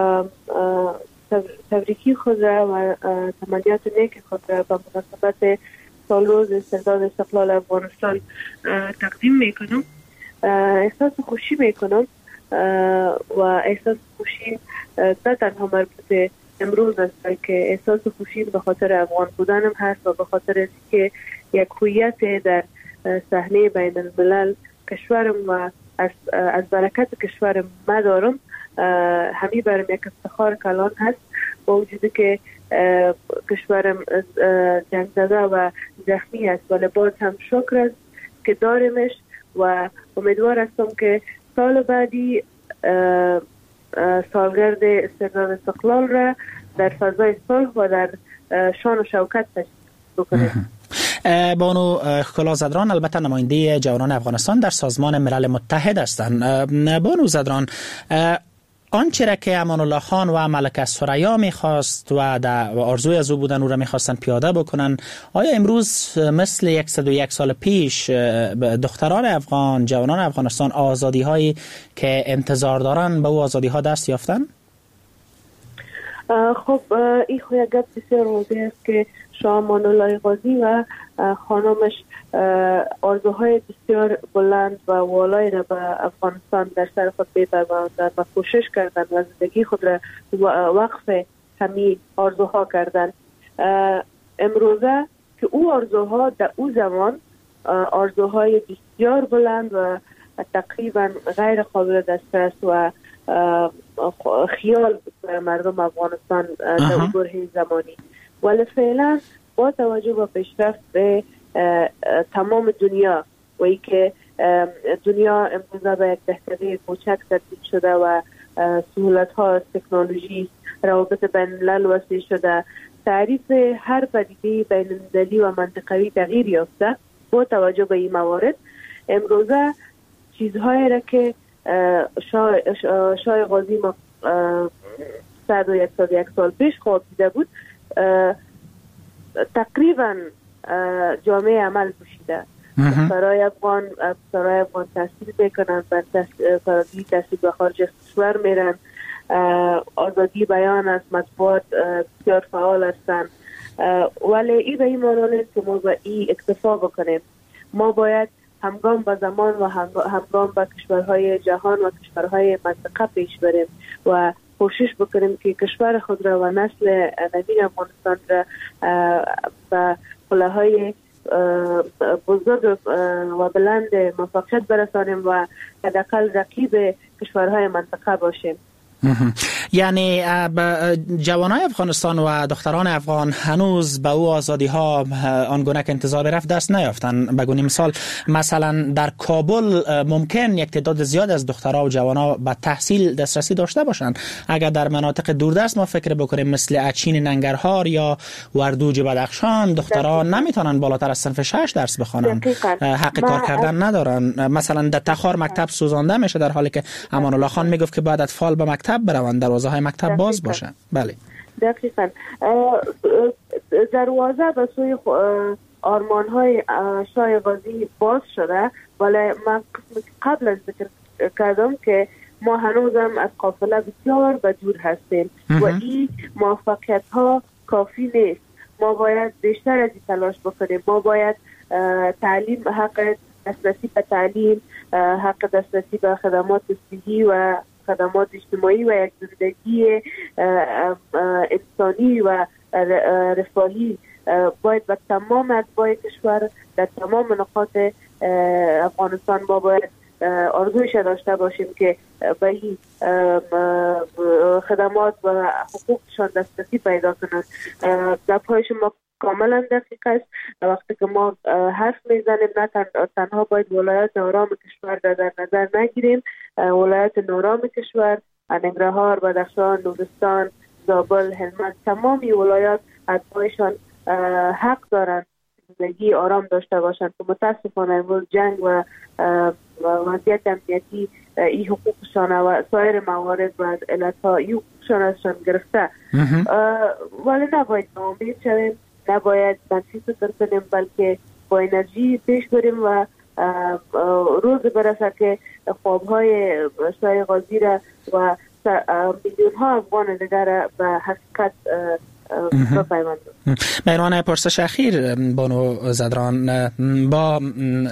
تبریکی خود را و تمنیات نیک خود را به مناسبت سالروز استرداد استقلال افغانستان تقدیم میکنم. احساس خوشی میکنم و احساس خوشی نه تنها مربوط امروز است که احساس خوشی به خاطر افغان بودنم هست و به خاطر اینکه یک هویت در صحنه بین الملل کشورم و از برکت کشورم مدارم. همین برام یک افتخار کلان هست با وجودی که کشورم جنگ زده و زخمی است ولی باز هم شکر است که دارمش و امیدوار هستم که سال بعدی سالگرد استرداد استقلال را در فضای صلح و در شان و شوکت تجدید بکنیم. بانو کلا زدران البته نماینده جوانان افغانستان در سازمان ملل متحد هستند. بانو زدران، آنچه را که امان الله خان و ملکه ثریا میخواست و در آرزوی از او بودن او را میخواستن پیاده بکنن، آیا امروز مثل 101 سال پیش دختران افغان، جوانان افغانستان آزادی هایی که انتظار دارن به او آزادی ها دست یافتن؟ خب این خوی گپ بسیار واضح است که شاه امان الله غازی و خانمش آرزوهای بسیار بلند و والایی را به افغانستان در سر خود می‌پروراندند و کوشش کردند و زندگی خود را وقف همین آرزوها کردند. امروزه که او آرزوها در او زمان آرزوهای بسیار بلند و تقریبا غیر قابل دسترس و خیال مردم افغانستان در اون برهه زمانی، ولی فعلا با توجه به پیشرفت به تمام دنیا و ای که دنیا امروزه به یک دهکده کوچک تبدیل شده و سهولت ها از تکنولوژی، روابط بین الملل وسیع شده، تعریف هر پدیده بین المللی و منطقوی تغییر یافته. با توجه به این موارد امروزه چیزهایی را که شاه غازی ما 101 سال پیش خواب دیده بود تقریبا جامعه عمل پوشیده. برای افغان تحصیل میکنن، برای تحصیل به خارج کشور میرن، آزادی بیان از مطبوعات بسیار فعال هستن. ولی این به این معنی نیست که ما به این اکتفا بکنیم. ما باید همگام با زمان و همگام با کشورهای جهان و کشورهای منطقه پیش بریم و کوشش بکنیم که کشور خود را و نسل نوین افغانستان را به پله‌های بزرگ و بلند موفقیت برسانیم و حداقل رقیب کشورهای منطقه باشیم. یعنی جوانای افغانستان و دختران افغان هنوز به او آزادی ها آنگونه که انتظار رفت دست نیافتن. بگونیم مثلا در کابل ممکن یک تعداد زیاد از دخترها و جوانا به تحصیل دسترسی داشته باشند. اگر در مناطق دوردست ما فکر بکنیم مثل اچین ننگرهار یا وردوج بدخشان، دخترها نمیتونن بالاتر از صنف 6 درس بخوانن، حق کار کردن ندارن. مثلا در تخار مکتب سوزانده میشه در حالی که امان الله خان میگفت که باید اطفال به مکتب بروند، دروازه های مکتب باز باشه. بله دقیقاً. دروازه به سوی آرمان های شاه غازی باز شده، ولی من قبل از ذکر کردم که ما هنوزم از قافله بسیار به دور هستیم و این موفقیت ها کافی نیست. ما باید بیشتر از این تلاش بکنیم. ما باید تعلیم، حق دسترسی به تعلیم، حق دسترسی به خدمات صحی و خدمات اجتماعی و یک زندگی انسانی و رفاهی باید به تمام اتباع کشور در تمام نقاط افغانستان ما باید آرزویش داشته باشیم که به این خدمات و حقوقشان دسترسی پیدا کنند. گپ‌های شما کاملا دقیق است. وقتی که ما حرف میزنیم نه تنها باید ولایات آرام کشور در نظر نگیریم، ولایات نارام کشور، ننگرهار، بدخشان، نورستان، زابل، هلمند، تمامی ولایات اتباعشان حق دارند زندگی آرام داشته باشند که متاسفانه امروز جنگ و وضعیت امنیتی این حقوقشان و سایر موارد و علتها این حقوقشان ازشان گرفته. ولی نباید ناامید شویم، نباید منفی فکر کنیم، بلکه با انرژی پیش بریم و روز برسه که خوابهای شاه غازی را و میلیون ها افغان دیگر به حقیقت به عنوان پرسش اخیر بانو زدران، با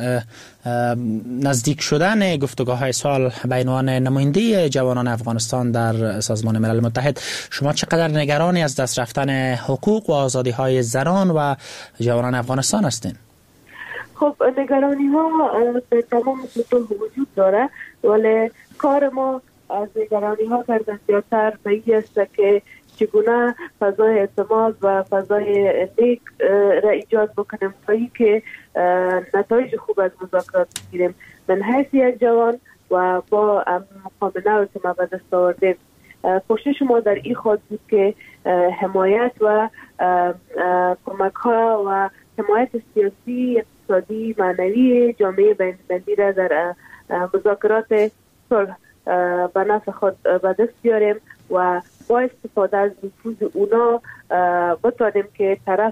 نزدیک شدن گفتگوهای سال به عنوان نماینده جوانان افغانستان در سازمان ملل متحد، شما چقدر نگرانی از دست رفتن حقوق و آزادی های زنان و جوانان افغانستان هستین؟ خب نگرانی ها در تمام سطوح وجود داره، ولی کار ما از نگرانی ها کردن زیادتر به این است که چگونه فضای اعتماد و فضای نیک را ایجاد بکنیم تا اینکه نتایج خوب از مذاکرات بگیریم. من حیث یک جوان و با مقام نوی که ما به دست آوردیم، کوشش ما در این خواهد بود که حمایت و کمک ها و حمایت سیاسی، اقتصادی، معنوی جامعه بین‌المللی را در مذاکرات صلح به نفع خود به دست بیاریم و با استفاده از نفوذ اونا بتوانیم که طرف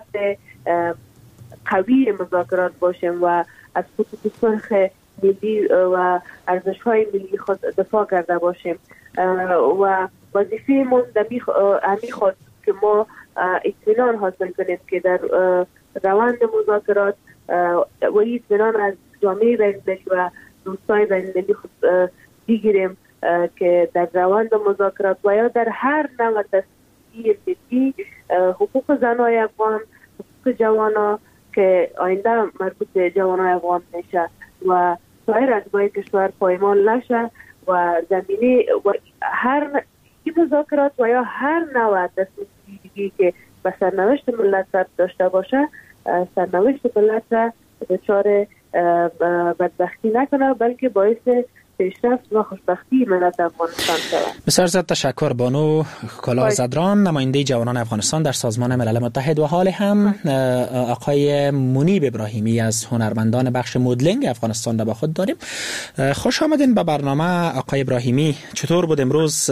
قوی مذاکرات باشیم و از خطوط صلح ملی و ارزش‌های ملی خود دفاع کرده باشیم و وظیفه ما همی خواهد که ما اطمینان حاصل کنیم که در روند مذاکرات و اطمینان از جامعه بین‌المللی و دوستای بین‌المللی خود بگیریم که در روند مذاکرات و یا در هر نوع دستگیر ملی حقوق زنای افغان، حقوق جوانا که آینده مربوط به جوانای افغان میشه و سایر اتباع کشور پایمال نشه و زمینه و هر مذاکرات و یا هر نوع دستگیری که به سرنوشت ملت داشته باشه، سرنوشت ملت را دچار بدبختی نکنه بلکه باعث پیشرفت و خوشبختی ملت افغانستان شود. بسیار زیاد تشکر بانو کلاه زدران، نماینده جوانان افغانستان در سازمان ملل متحد، و حال هم آقای منیب ابراهیمی از هنرمندان بخش مدلینگ افغانستان را با خود داریم. خوش آمدین به برنامه آقای ابراهیمی. چطور بود امروز؟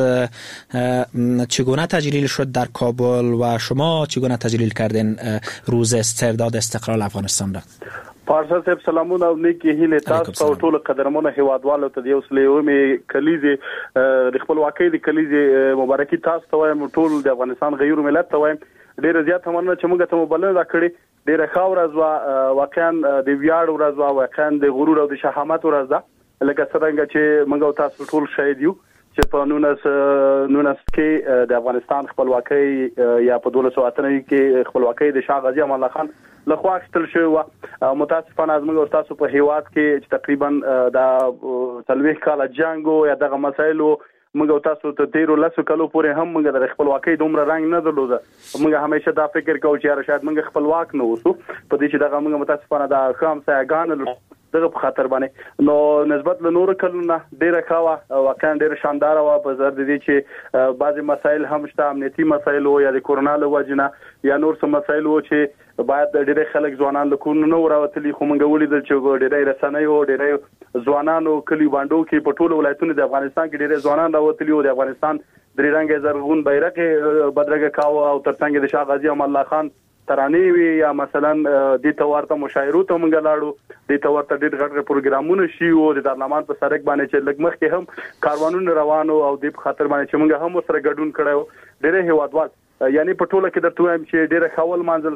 چگونه تجلیل شد در کابل و شما چگونه تجلیل کردین روز استرداد استقلال افغانستان را؟ پارسا صاحب سلامونه او نیکی هیله تاسو او ټول قدرمنو هیوادوالو ته د یو سلیومي کلیزي د خپلواکۍ د کلیزي مبارکي تاسو ته وایم، ټول د افغانستان غیر ملت ته وایم ډیره زیات مننه چې موږ ته مبلغ راکړي. ډیره ښه ورځ وه، واقعا د ویاړ ورځ وه، واقعا د غرور او د شهامت ورځ ده، لکه څرنګه چې موږ او تاسو ټول شاهد یو چې په 19 کې د افغانستان خپلواکۍ یا په 1298 کې خپلواکۍ د شاه غازي امان الله خان لخوا اخیستل شوی و. متاسفانه زموږ او تاسو په هیواد کې چې تقریبا د 40 کاله جنګ یا دغه مسایلو موږ او تاسو ته 13 کالو پورې هم موږ د خپلواکۍ دومره رنګ نه درلوده. موږ همیشه دا فکر کوو چې شاید موږ خپلواک نه اوسو، په دې چې دغه موږ متاسفانه د خام سایګان دغه په خاطر باندې نو نسبت له نور کلونه ډیره ښه واقعا ډیره شاندار و. په زر دي چې بعضی مسایل هم شته، امنیتي مسایل یا د کورونا له وجنه یا نور څه مسایل و چې باید ډیره خلک ځوانان له کور نه وراوتلي، خو موږ ولیدل چې ډیره رسنۍ او ډیره ځوانانو کلی باندې کې په ټولو ولایتونو د افغانستان کې ډیره ځوانان راوتلي او د افغانستان درې رنګه زرغون بیرغ بدرګه کاوه او ترڅنګ د شاه غازي امان الله خان ترانې وي یا مثلا د تورته مشاعرو ته مونږ لاړو، د تورته ډېر غټ پروګرامونه شي او د دارلمان په سرک باندې چې لګمخ کې هم کاروانونه روانو او د خاطر باندې چې مونږ هم سره ګډون کړو. ډېر هیوادوال یعنی په ټوله کې درته وایم چې ډېر خول منځل شو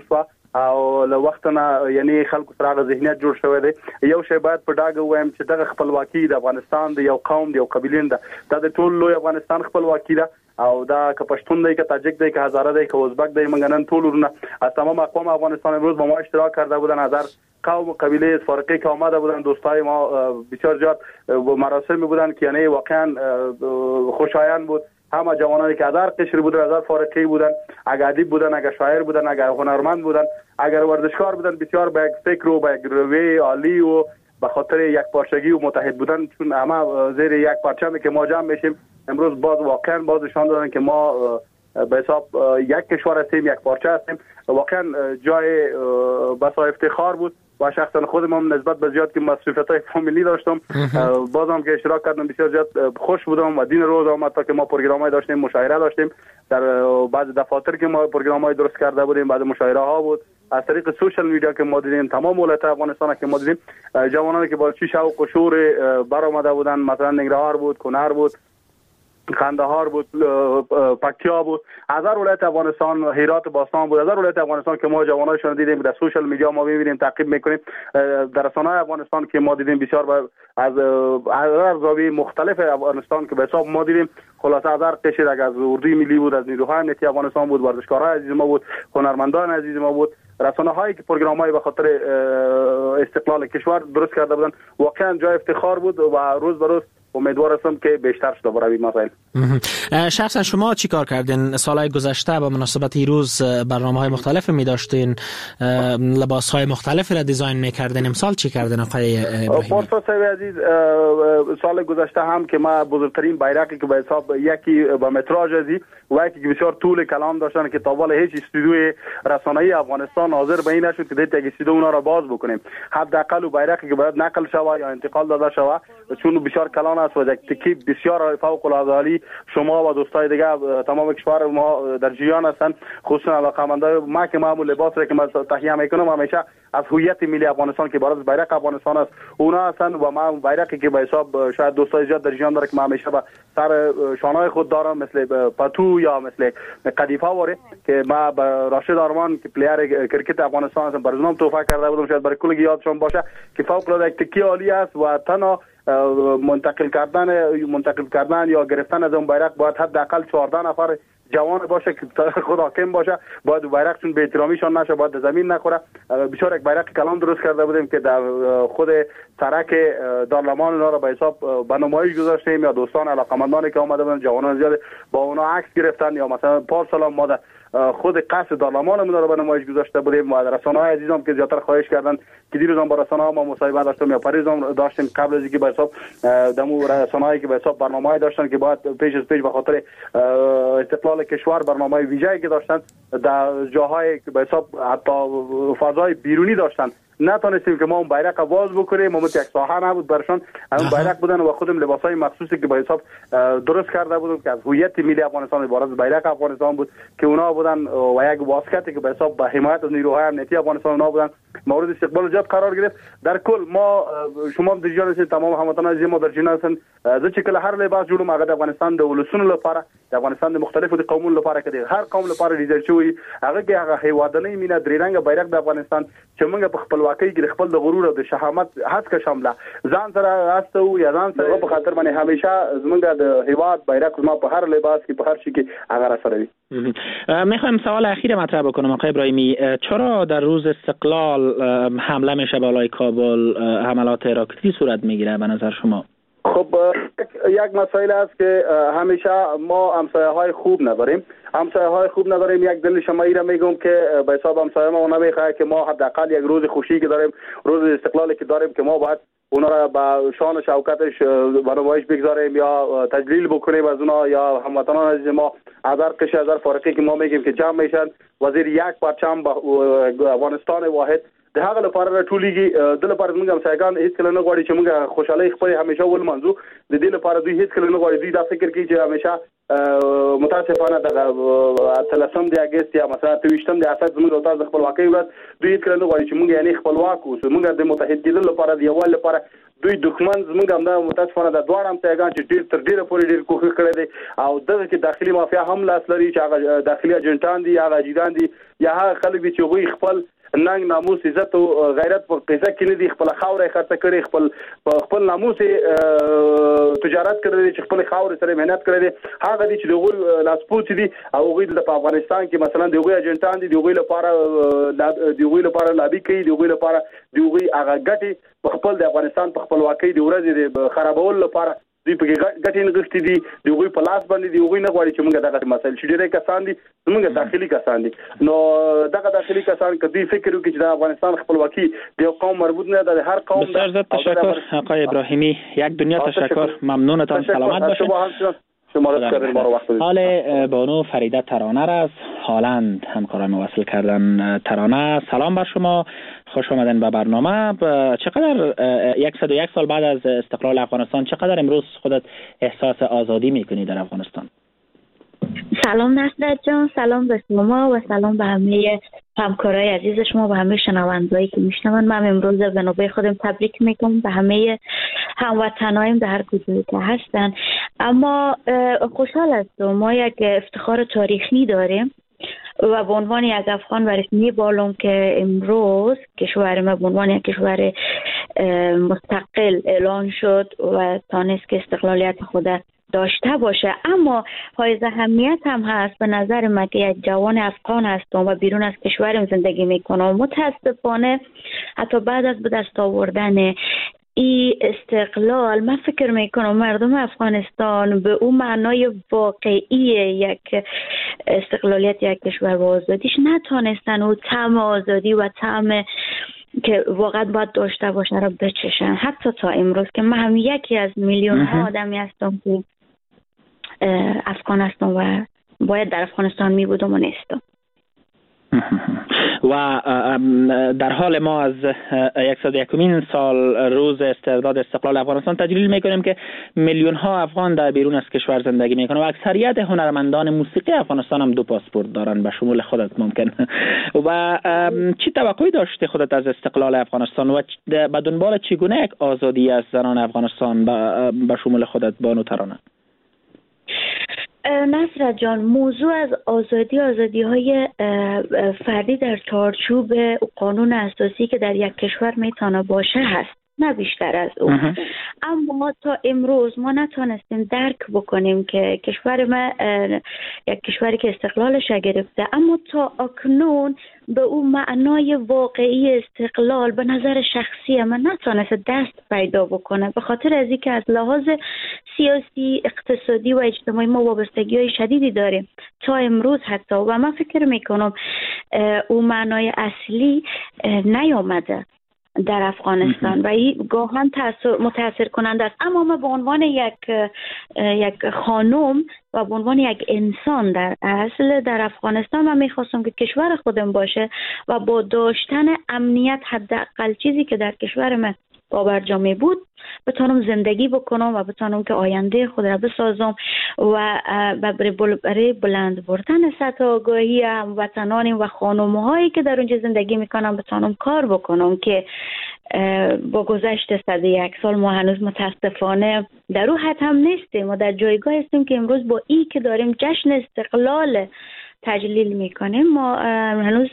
او له وخت نه یعنی خلکو سره ذهنیت جوړ شوی دی. یو شی باید په ډاګه وایم چې دغه خپلواکي د افغانستان د یو قوم د یو قبیلې ده، د ټول لوی افغانستان خپلواکي ده او دا که پښتون دی که تاجیک دی که هزاره دی که ازبک دی، منگا نن طول ورونه از تمام اقوام افغانستان امروز با ما اشتراک کرده بودن، از هر قوم و قبیله فارقه که آمده بودن، دوستای ما بسیار زیاد مراسم بودن که یعنی واقعا خوشایند بود. همه جوانانی که از هر قشر بودن، از هر فارقه بودن، اگر ادیب بودن، اگر شاعر بودن، اگر هنرمند بودن، اگر ورزشکار بودن، بسیار به یک فکر و به یک رویه عالی و به خاطر یک پارچگی و متحد بودن، چون همه زیر یک پرچمی که ما جمع میشیم. امروز باز واقعا باز نشان دادن که ما به حساب یک کشور هستیم، یک پارچه هستیم. واقعا جای بسا افتخار بود و شخصا خودم نسبت به زیاد که مسئولیت‌های فامیلی داشتم، بازم که اشتراک کردم بسیار زیاد خوش بودم و دین روز آمد تا که ما پروگرام‌های داشتیم، مشاعره داشتیم در بعض دفاتر که ما پروگرام‌های درست کرده بودیم، بعد مشاعره ها بود از طریق سوشال میدیا که ما دیدیم، تمام ولایت افغانستان که ما دیدیم، جوانانی که با چی شوق و شور برآمده بودن، مثلا ننگرهار بود، کنر بود، قندهار بود، پکتیا بود، از هر ولایت افغانستان، هرات باستان بود، از هر ولایت افغانستان که ما جوانایشون دیدیم در سوشال میدیا ما میبینیم، تعقیب میکنیم، در رسانه‌های افغانستان که ما دیدیم بسیار از هر زاویه مختلف افغانستان که به حساب ما دیدیم. خلاصه از هر قشر، از اردوی ملی بود، از نیروهای امنیتی افغانستان بود، ورزشکارای عزیز ما بود، هنرمندان عزیز ما بود، رسانه‌هایی که پروگرام‌های به خاطر استقلال کشور درست کرده بودن. واقعا جای افتخار بود و روز به روز امیدوار هستم که بیشتر شده برای این مسائل. شخصا شما چی کار کردین سالهای گذشته به مناسبت این روز؟ برنامه‌های مختلف می داشتین، لباس‌های مختلفی را دیزاین می‌کردین، امسال چی کردین آقای ابراهیمی؟ پارسا صاحب عزیز، سال گذشته هم که ما بزرگترین بیرقی که به حساب یکی با متراژ ازی و یکی که بسیار طول کلام داشتن که تا حالا هیچ استودیوی رسانه‌ای افغانستان حاضر به این نشد که دیت یک استودیو اونا را باز بکنیم. حداقل بیرقی که باید نقل شوه یا انتقال داده شوه، چون بسیار کلان است و یک تکیب بسیار فوق العاده عالی. شما و دوستای دیگه تمام کشور ما در جریان هستن، خصوصا علاقه‌مندای ما که معمول لباس را که ما تهیه میکنم همیشه از هویت ملی افغانستان که بارز بیرق افغانستان است اونا هستن و ما بیرقی که به حساب شاید دوستای زیاد در جریان داره که ما همیشه به سر شانهای خود دارم، مثل پتو یا مثل قدیفه واره که ما به راشد آرمان که پلیر کرکت افغانستان هستم برزنام توفیق کرده بودم، شاید برای کل یادشون باشه که فوق العاده یک تکی عالی است و تنها منتقل کردن یا گرفتن از اون بیرق باید حداقل 14 نفر جوان باشه که خود حاکم باشه، باید بیرق چون به احترامیشان نشه، باید زمین نخوره. بسیار یک بیرق کلان درست کرده بودیم که در خود سرک دارلمان اونا را به حساب به نمایش گذاشتیم یا دوستان علاقمندانی که آمده بودن، جوانان زیاد با اونا عکس گرفتن یا مثلا پارسال ما در خود قصد دارلمان رو به نمایش گذاشته بودیم و رسانه‌های عزیزم که زیاتر خواهش کردن که دیروز هم با رسانه‌ها ما مصاحبه داشتیم یا پریز هم داشتیم قبل از اینکه به حساب دمو رسانه‌هایی که به حساب برنامه‌ای داشتن که باید پیش از پیش به خاطر استقلال کشور برنامه‌های ویژه‌ای که داشتن در جاهای که به حساب حتی فضای بیرونی داشتن نتونستیم که ما اون بیرق باز بکنیم. ما یک ساحه نبود برشان، اون بیرق بودن و خودم لباسای مخصوصی که به حساب درست کرده بودم که از هویت ملی افغانستان عبارت از بیرق افغانستان بود که اونا بودن و یک واسکتی که به حساب به حمایت از نیروهای امنیتی افغانستان اونا بودن مورد استقبال زیاد قرار گرفت. در کل ما شما در جریان هستید، تمام هموطنان عزیز ما در جریان هستن. زه چې کله هر لباس جوړم هغه د افغانستان د ولسونو لپاره، د افغانستان د مختلفو د قومونو لپاره کې هر قوم لپاره ډیزاین شوی هغه کې هغه هیوادنۍ مینا درې رنګه بیرق د افغانستان چې موږ په خپلواکۍ کې خپل د غرور او د شهامت هڅه شامله ځان سره راستو یا ځان سره په خاطر باندې همیشه زمونږ د هیواد بیرق ما په هر لباس کې په هر شي کې هغه را سره وي. میخوایم سوال اخیر مطرح بکنم آقای ابراهیمی، چرا در روز استقلال حمله میشه بالای کابل، حملات راکتی صورت میگیره به نظر شما؟ خب یک مسئله است که همیشه ما همسایه‌های خوب نداریم. یک دلیل شمایی را میگم که به حساب همسایه ما نمیخواد که ما حداقل یک روز خوشی که داریم، روز استقلالی که داریم که ما باید اونا را با شان شوکتش به نمایش بگذاریم یا تجلیل بکنیم از اونا یا هموطنان عزیز ما از هر قشر از هر فارقی که ما میگیم که جمع میشن وزیر یک پرچم به افغانستان واحد د هغه لپاره ټولېږي. د لپاره موږ هم سایګان هیڅ کله نه غواړي چې موږ خوشحالي خپل همیشه ولمنځو. د دې لپاره دوی هیڅ کله نه غواړي، دوی دا فکر کوي چې همیشه متاسفانه دغه 13 د اگست یا مثلا 23 د اساس زموږ او تاسو خپلواکۍ ورځ دوی هیڅ کله نه غواړي چې موږ یعنی خپلواک اوسو. موږ د متحد کېدل لپاره د یووالي لپاره دوی دښمن زموږ هم د متاسفانه د دوه هم سایګان چې ډیر تر ډیره پورې ډیر کوښښ کړی دی او دغه چې داخلي مافیا هم لاس لري چې هغه داخلي اجنټان دي، هغه اجیدان دي یا هغه خلک دي چې غوي خپل ننګ ناموس عزت او غیرت په قصه کې نه دي خپل خاورې خرڅ کړي خپل ناموس تجارت کړي چې خپل خاورې سره مهنت کړي هغه دي چې دغه لاسپوڅ دي او غوي د افغانستان کې مثلا دغه ایجنټان دي دغه لپاره لابي کوي دغه لپاره دغه هغه ګټي په خپل د افغانستان په خپلواکۍ د ورځې خرابول لپاره دوی په ګټې نغښتي دي دغه په لاس باندې دغه نه غواړي چې موږ دغه مسایل چې ډېر کسان دي موږ داخلي کسان دي نو دغه داخلي کسان کدي فکر وکړي چې د افغانستان خپلواکي د قوم مربوط نه ده هر قوم بسیار زیاد تشکر آقای ابراهیمی یک دنیا تشکر ممنونتان سلامت باشید حال بانو فریده ترانه را از هالند همکاران وصل کردن. ترانه سلام بر شما، خوش آمدن به برنامه. چقدر 101 سال بعد از استقلال افغانستان چقدر امروز خودت احساس آزادی میکنی در افغانستان؟ سلام نصرت جان، سلام به شما و سلام به همه همکارای عزیز شما و همه شنوندهایی که میشنون. من امروز به نوبه خودم تبریک میگم به همه هموطنایم در هر کجایی که هستن. اما خوشحال هستم، ما یک افتخار تاریخی داریم و به عنوان یک افغان برای میبالم که امروز کشور ما به عنوان یک کشور مستقل اعلان شد و تانست که استقلالیت خود داشته باشه. اما حائز اهمیت هم هست به نظر من که یک جوان افغان هستم و بیرون از کشورم زندگی میکنم. متاسفانه حتی بعد از به دست آوردن این استقلال من فکر میکنم مردم افغانستان به اون معنای واقعی یک استقلالیت یک کشور و آزادیش نتانستن و طعم آزادی و طعم که واقعا باید داشته باشه را بچشن. حتی تا امروز که من هم یکی از میلیون ها آدمی هستم که افغان هستم و باید در افغانستان می بودم و نیستم. و در حال ما از 101مین سال روز استرداد استقلال افغانستان تجلیل میکنیم که میلیون ها افغان در بیرون از کشور زندگی میکنند و اکثریت هنرمندان موسیقی افغانستان هم 2 پاسپورت دارند به شمول خودت ممکن. و چی توقعی داشتی خودت از استقلال افغانستان و به دنبال چگونه یک آزادی از زنان افغانستان به شمول خودت بانو ترانه؟ نصرت جان، موضوع از آزادی های فردی در چارچوب قانون اساسی که در یک کشور میتونه باشه هست، نه بیشتر از اون. اما تا امروز ما نتونستیم درک بکنیم که کشور ما یک کشوری که استقلالش گرفته اما تا اکنون به اون معنای واقعی استقلال به نظر شخصی من نتونست دست پیدا بکنه، به خاطر از اینکه از لحاظ سیاسی، اقتصادی و اجتماعی ما وابستگی‌های شدیدی داریم تا امروز حتی. و من فکر میکنم اون معنای اصلی نیامده در افغانستان و این گاهن متاثر کننده است. اما ما به عنوان یک خانم و به عنوان یک انسان در اصل در افغانستان من میخواستم که کشور خودم باشه و با داشتن امنیت حداقل چیزی که در کشور من پابرجا بود بتونم زندگی بکنم و بتونم که آینده خود را بسازم و برای بلند بردن سطح آگاهی هموطنانیم و خانم‌هایی که در اونجا زندگی میکنم بتونم کار بکنم که با گذشت 101 سال ما هنوز متاسفانه در اون حد هم نیستیم و در جایگاه هستیم که امروز با این که داریم جشن استقلال تجلیل میکنیم ما هنوز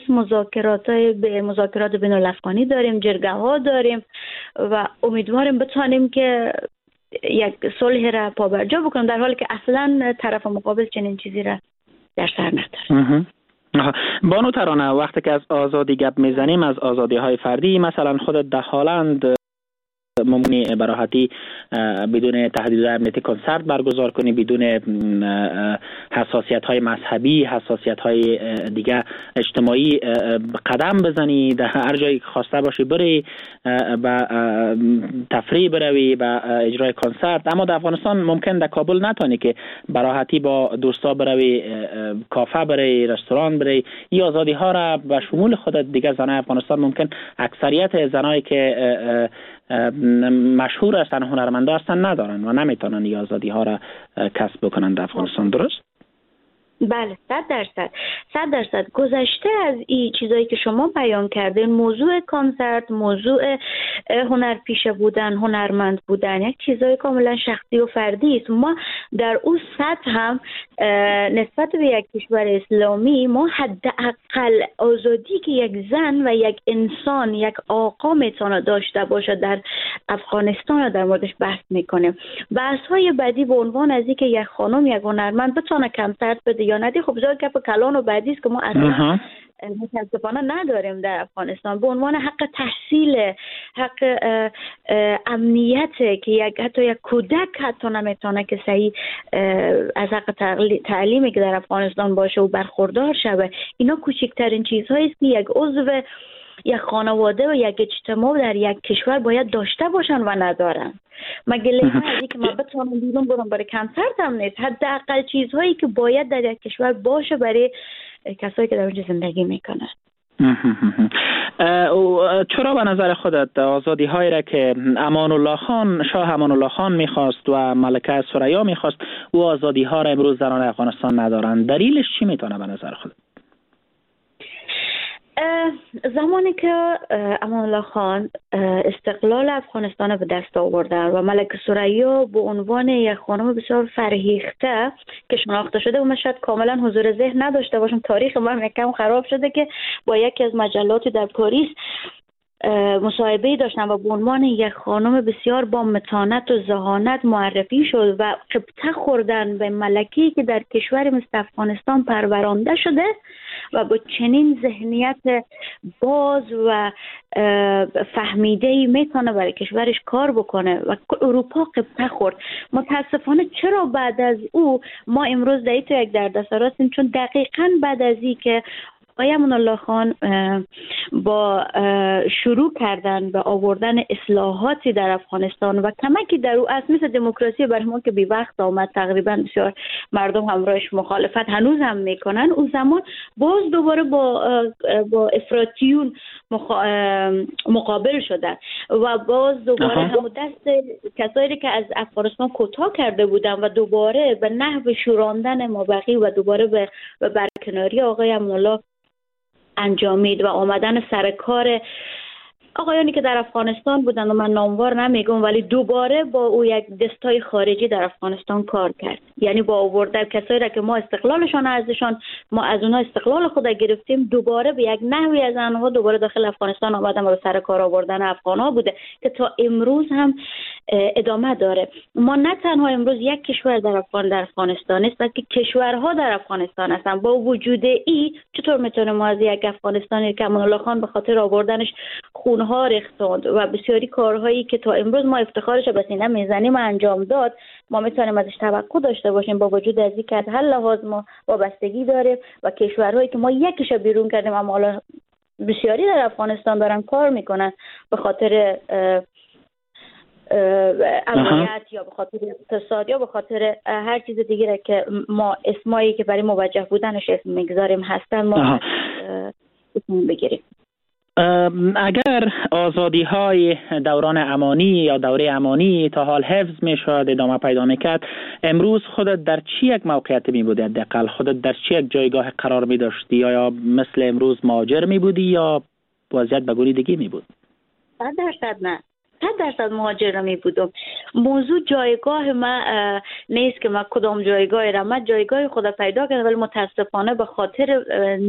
مذاکرات بین الافغانی داریم، جرگه ها داریم و امیدواریم بتونیم که یک صلح را پابرجا بکنیم، در حالی که اصلا طرف مقابل چنین چیزی را در سر نداره. بانو ترانه، وقتی که از آزادی گپ میزنیم، از آزادی های فردی، مثلا خودت در هالند ممکنی براحتی بدون تهدید امنیتی کنسرت برگزار کنی، بدون حساسیت های مذهبی، حساسیت های دیگه اجتماعی قدم بزنی، در هر جایی خواسته باشی بری و تفریح بروی و اجرای کنسرت. اما در افغانستان ممکن در کابل نتونی که براحتی با دوستا بروی کافه بری، رستوران بری. این آزادی ها را به شمول خودت دیگه زنای افغانستان ممکن اکثریت زنایی که مشهور هستن، هنرمندا هستن، ندارن و نمیتونن این آزادی ها را کسب بکنن در افغانستان. درست؟ بله، 100%. گذشته از این چیزایی که شما بیان کردین، موضوع کنسرت، موضوع هنرپیشه بودن، هنرمند بودن یک چیزای کاملا شخصی و فردی است. ما در اون سطح هم نسبت به یک کشور اسلامی ما حداقل آزادی که یک زن و یک انسان، یک آقا میتونه داشته باشه در افغانستان در موردش بحث میکنیم. بحث‌های بعدی به عنوان از اینکه یک خانم یک هنرمند بتونه کنسرت بده یا ندی، خب بسیار گپ کلان و بعدی است که ما اصلا متاسفانه نداریم در افغانستان. به عنوان حق تحصیل، حق امنیت که حتی یک کودک حتی نمیتونه که صحیح از حق تعلیمی که در افغانستان باشه و برخوردار شوه، اینا کوچکترین چیزهایی است که یک عضو یک خانواده و یک اجتماع در یک کشور باید داشته باشن و ندارن. مگه لیمه از اینکه ما بتونم بیرون برم برای کنسرت هم نیست، حداقل چیزهایی که باید در یک کشور باشه برای کسایی که در اونجا زندگی میکنن. چرا به نظر خودت آزادی هایی را که شاه امان الله خان میخواست و ملکه ثریا میخواست و آزادی ها را امروز زنان افغانستان ندارند، دلیلش چی میتونه به نظر خودت؟ زمانی که امان الله خان استقلال افغانستان به دست آوردن و ملکه ثریا به عنوان یک خانم بسیار فرهیخته که شناخته شده و من شاید کاملا حضور ذهن نداشته باشم، تاریخ من یکم خراب شده، که با یکی از مجلات در پاریس مصاحبه‌ای داشتم و به عنوان یک خانم بسیار با متانت و ذهانت معرفی شد و غبطه خوردن به ملکی که در کشور مثل افغانستان پرورانده شده و با چنین ذهنیت باز و فهمیده‌ای میتونه برای کشورش کار بکنه و اروپا غبطه خورد. متاسفانه چرا بعد از او ما امروز در یک دردسر هستیم؟ چون دقیقاً بعد از این که آقای امان الله خان با شروع کردن به آوردن اصلاحاتی در افغانستان و کمکی در او از مثل دموکراسی برای ما که بی وقت آمد، تقریبا بسیار مردم همراهش مخالفت هنوز هم میکنن، اون زمان باز دوباره با افراطیون مقابل شدن و باز دوباره همون دست کسایی که از افغانستان کوتاه کرده بودن و دوباره به نحو شوراندن مابقی و دوباره به برکناری آقای امان الله انجامید و آمدن سر کار آقایانی که در افغانستان بودن و من ناموار نمیگم، ولی دوباره با او یک دستای خارجی در افغانستان کار کرد. یعنی با آوردن کسایی را که ما استقلالشان ازشان، ما از اونها استقلال خود گرفتیم، دوباره به یک نحوی از آنها دوباره داخل افغانستان آمدن و به سر کار آوردن افغان‌ها بوده که تا امروز هم ادامه داره. ما نه تنها امروز یک کشور در افغانستان است، بلکه کشورها در افغانستان هستند. با وجود این چطور میتونه ما از یک افغانستانی که امان الله خان به خاطر آوردنش خونها ریختند و بسیاری کارهایی که تا امروز ما افتخارش به سینه میزنیم و انجام داد، ما میتونیم ازش توقع داشته باشیم با وجود از اینکه از هر لحاظ ما وابستگی داریم و کشورهایی که ما یکیش بیرون کردیم اما حالا بسیاری در افغانستان دارن کار میکنن به خاطر امنیت یا به خاطر اقتصاد یا به خاطر هر چیز دیگه که ما اسمایی که برای موجه بودنش اسم میگذاریم هستن، ما اسم بگیریم. اگر آزادی های دوران امانی یا دوره امانی تا حال حفظ می شد، ادامه پیدا می کرد، امروز خودت در چی یک موقعیت می بودی؟ حداقل خودت در چی یک جایگاه قرار می داشتی؟ یا مثل امروز مهاجر می بودی یا وضعیت به گونه دیگه می بود؟ 100% نه، 100% مهاجر می بودم. موضوع جایگاه ما نیست که ما کدام جایگاه را، من جایگاه خود پیدا کردم، ولی متاسفانه به خاطر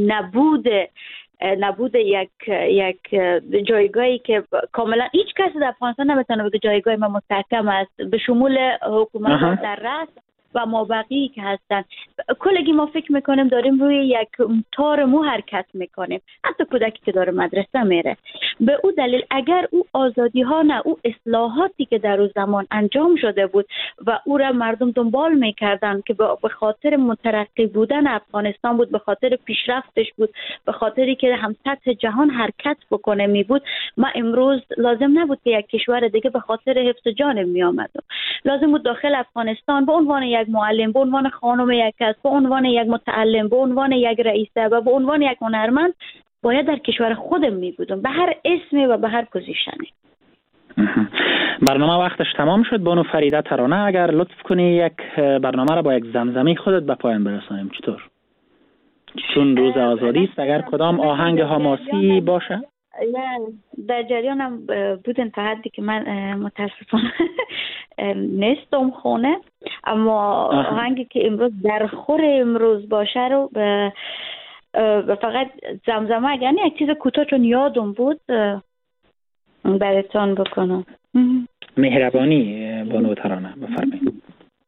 نبود یک جایگاهی که کاملا هیچ کسی در افغانستان نمیتونه بگه جایگاه ما مستحکم است، به شمول حکومت در رأس و مابقی که هستن. کلگی ما فکر میکنیم داریم روی یک تار مو حرکت میکنیم. حتی کودکی که داره مدرسه میره، به او دلیل اگر او آزادی ها نه، او اصلاحاتی که در اون زمان انجام شده بود و او را مردم دنبال میکردن که به خاطر مترقی بودن افغانستان بود، به خاطر پیشرفتش بود، به خاطری که هم سطح جهان حرکت بکنه می بود، ما امروز لازم نبود که یک کشور دیگه به خاطر حفظ جان می آمدم. لازم بود داخل افغانستان به عنوان یک معلم، به عنوان خانم یک کس، به عنوان یک متعلم، به عنوان یک رئیسه و به عنوان یک هنرمند باید در کشور خودم می بودم، به هر اسمی و به هر پوزیشنی. برنامه وقتش تمام شد. بانو فریده ترانه، اگر لطف کنی یک برنامه را با یک زمزمه خودت به پایان برسانیم چطور؟ چون روز آزادی است، اگر کدام آهنگ حماسی باشه؟ در جریانم بودن تا حدی که من متاسفانه نیستم خونه، اما آهنگی که امروز در خور امروز باشه رو فقط زمزمه یعنی یک چیز کوتاه چون یادم بود براتون بکنم. مهربانی بانو ترانه بفرمایید.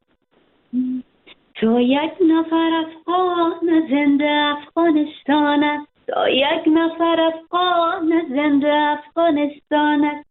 تو یک نفر افغان زنده افغانستان است، تو یک نفر افغان زنده افغانستان است.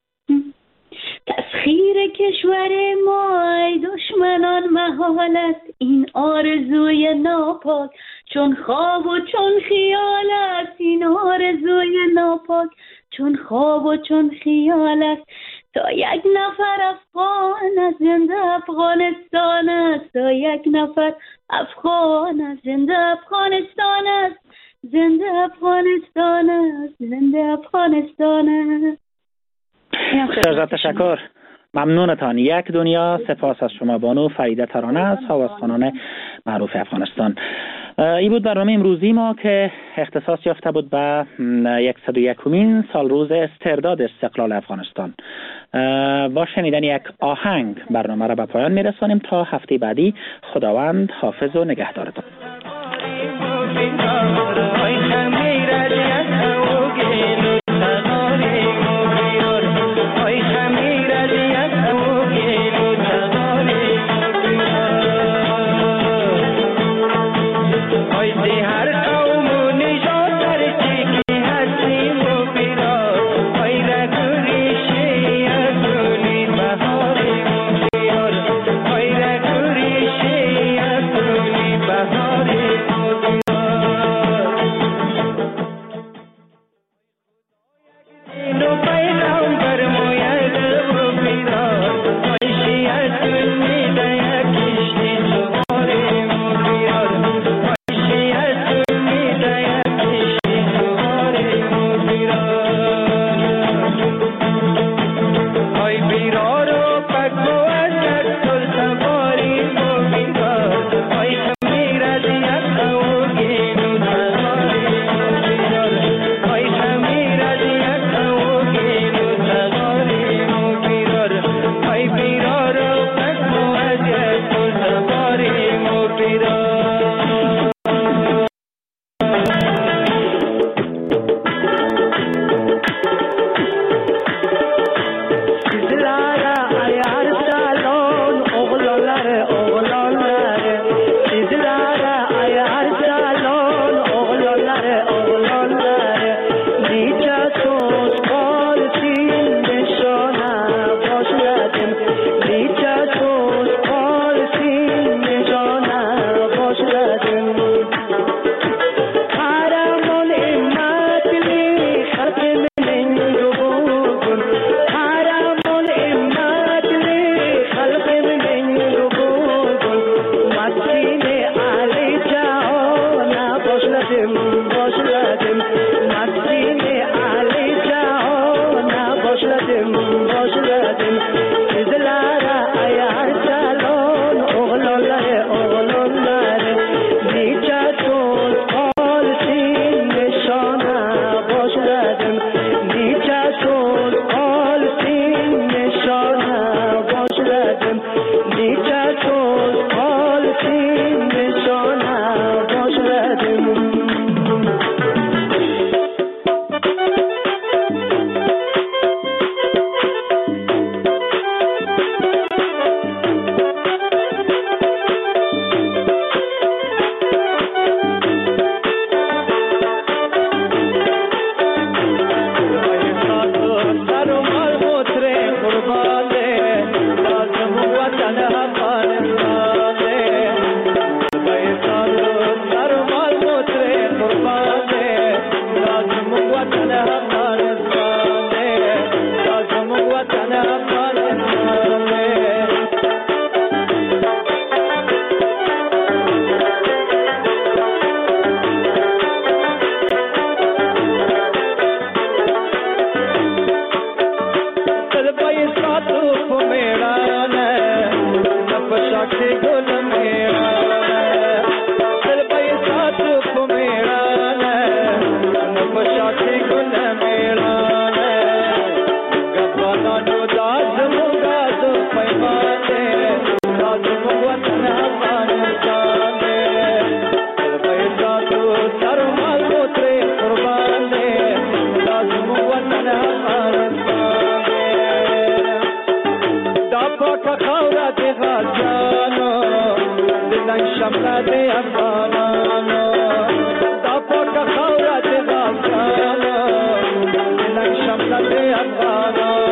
تسخیر کشور ما ای دشمنان محال است، این آرزوی ناپاک چون خواب و چون خیال است، این آرزوی ناپاک چون خواب و چون خیال است. تا یک نفر افغان از زنده افغانستان است، تا یک نفر افغان از زنده افغانستان است، زنده افغانستان است، زنده افغانستان است. سرزاد تشکر، ممنونتان. یک دنیا. سپاس از شما بانو فریده ترانه از آوازخوانان معروف افغانستان. این بود برنامه امروزی ما که اختصاص یافته بود به 101مین سال روز استرداد استقلال افغانستان. با شنیدن یک آهنگ برنامه را به پایان میرسانیم. تا هفته بعدی خداوند حافظ و نگهدارتان. افغانان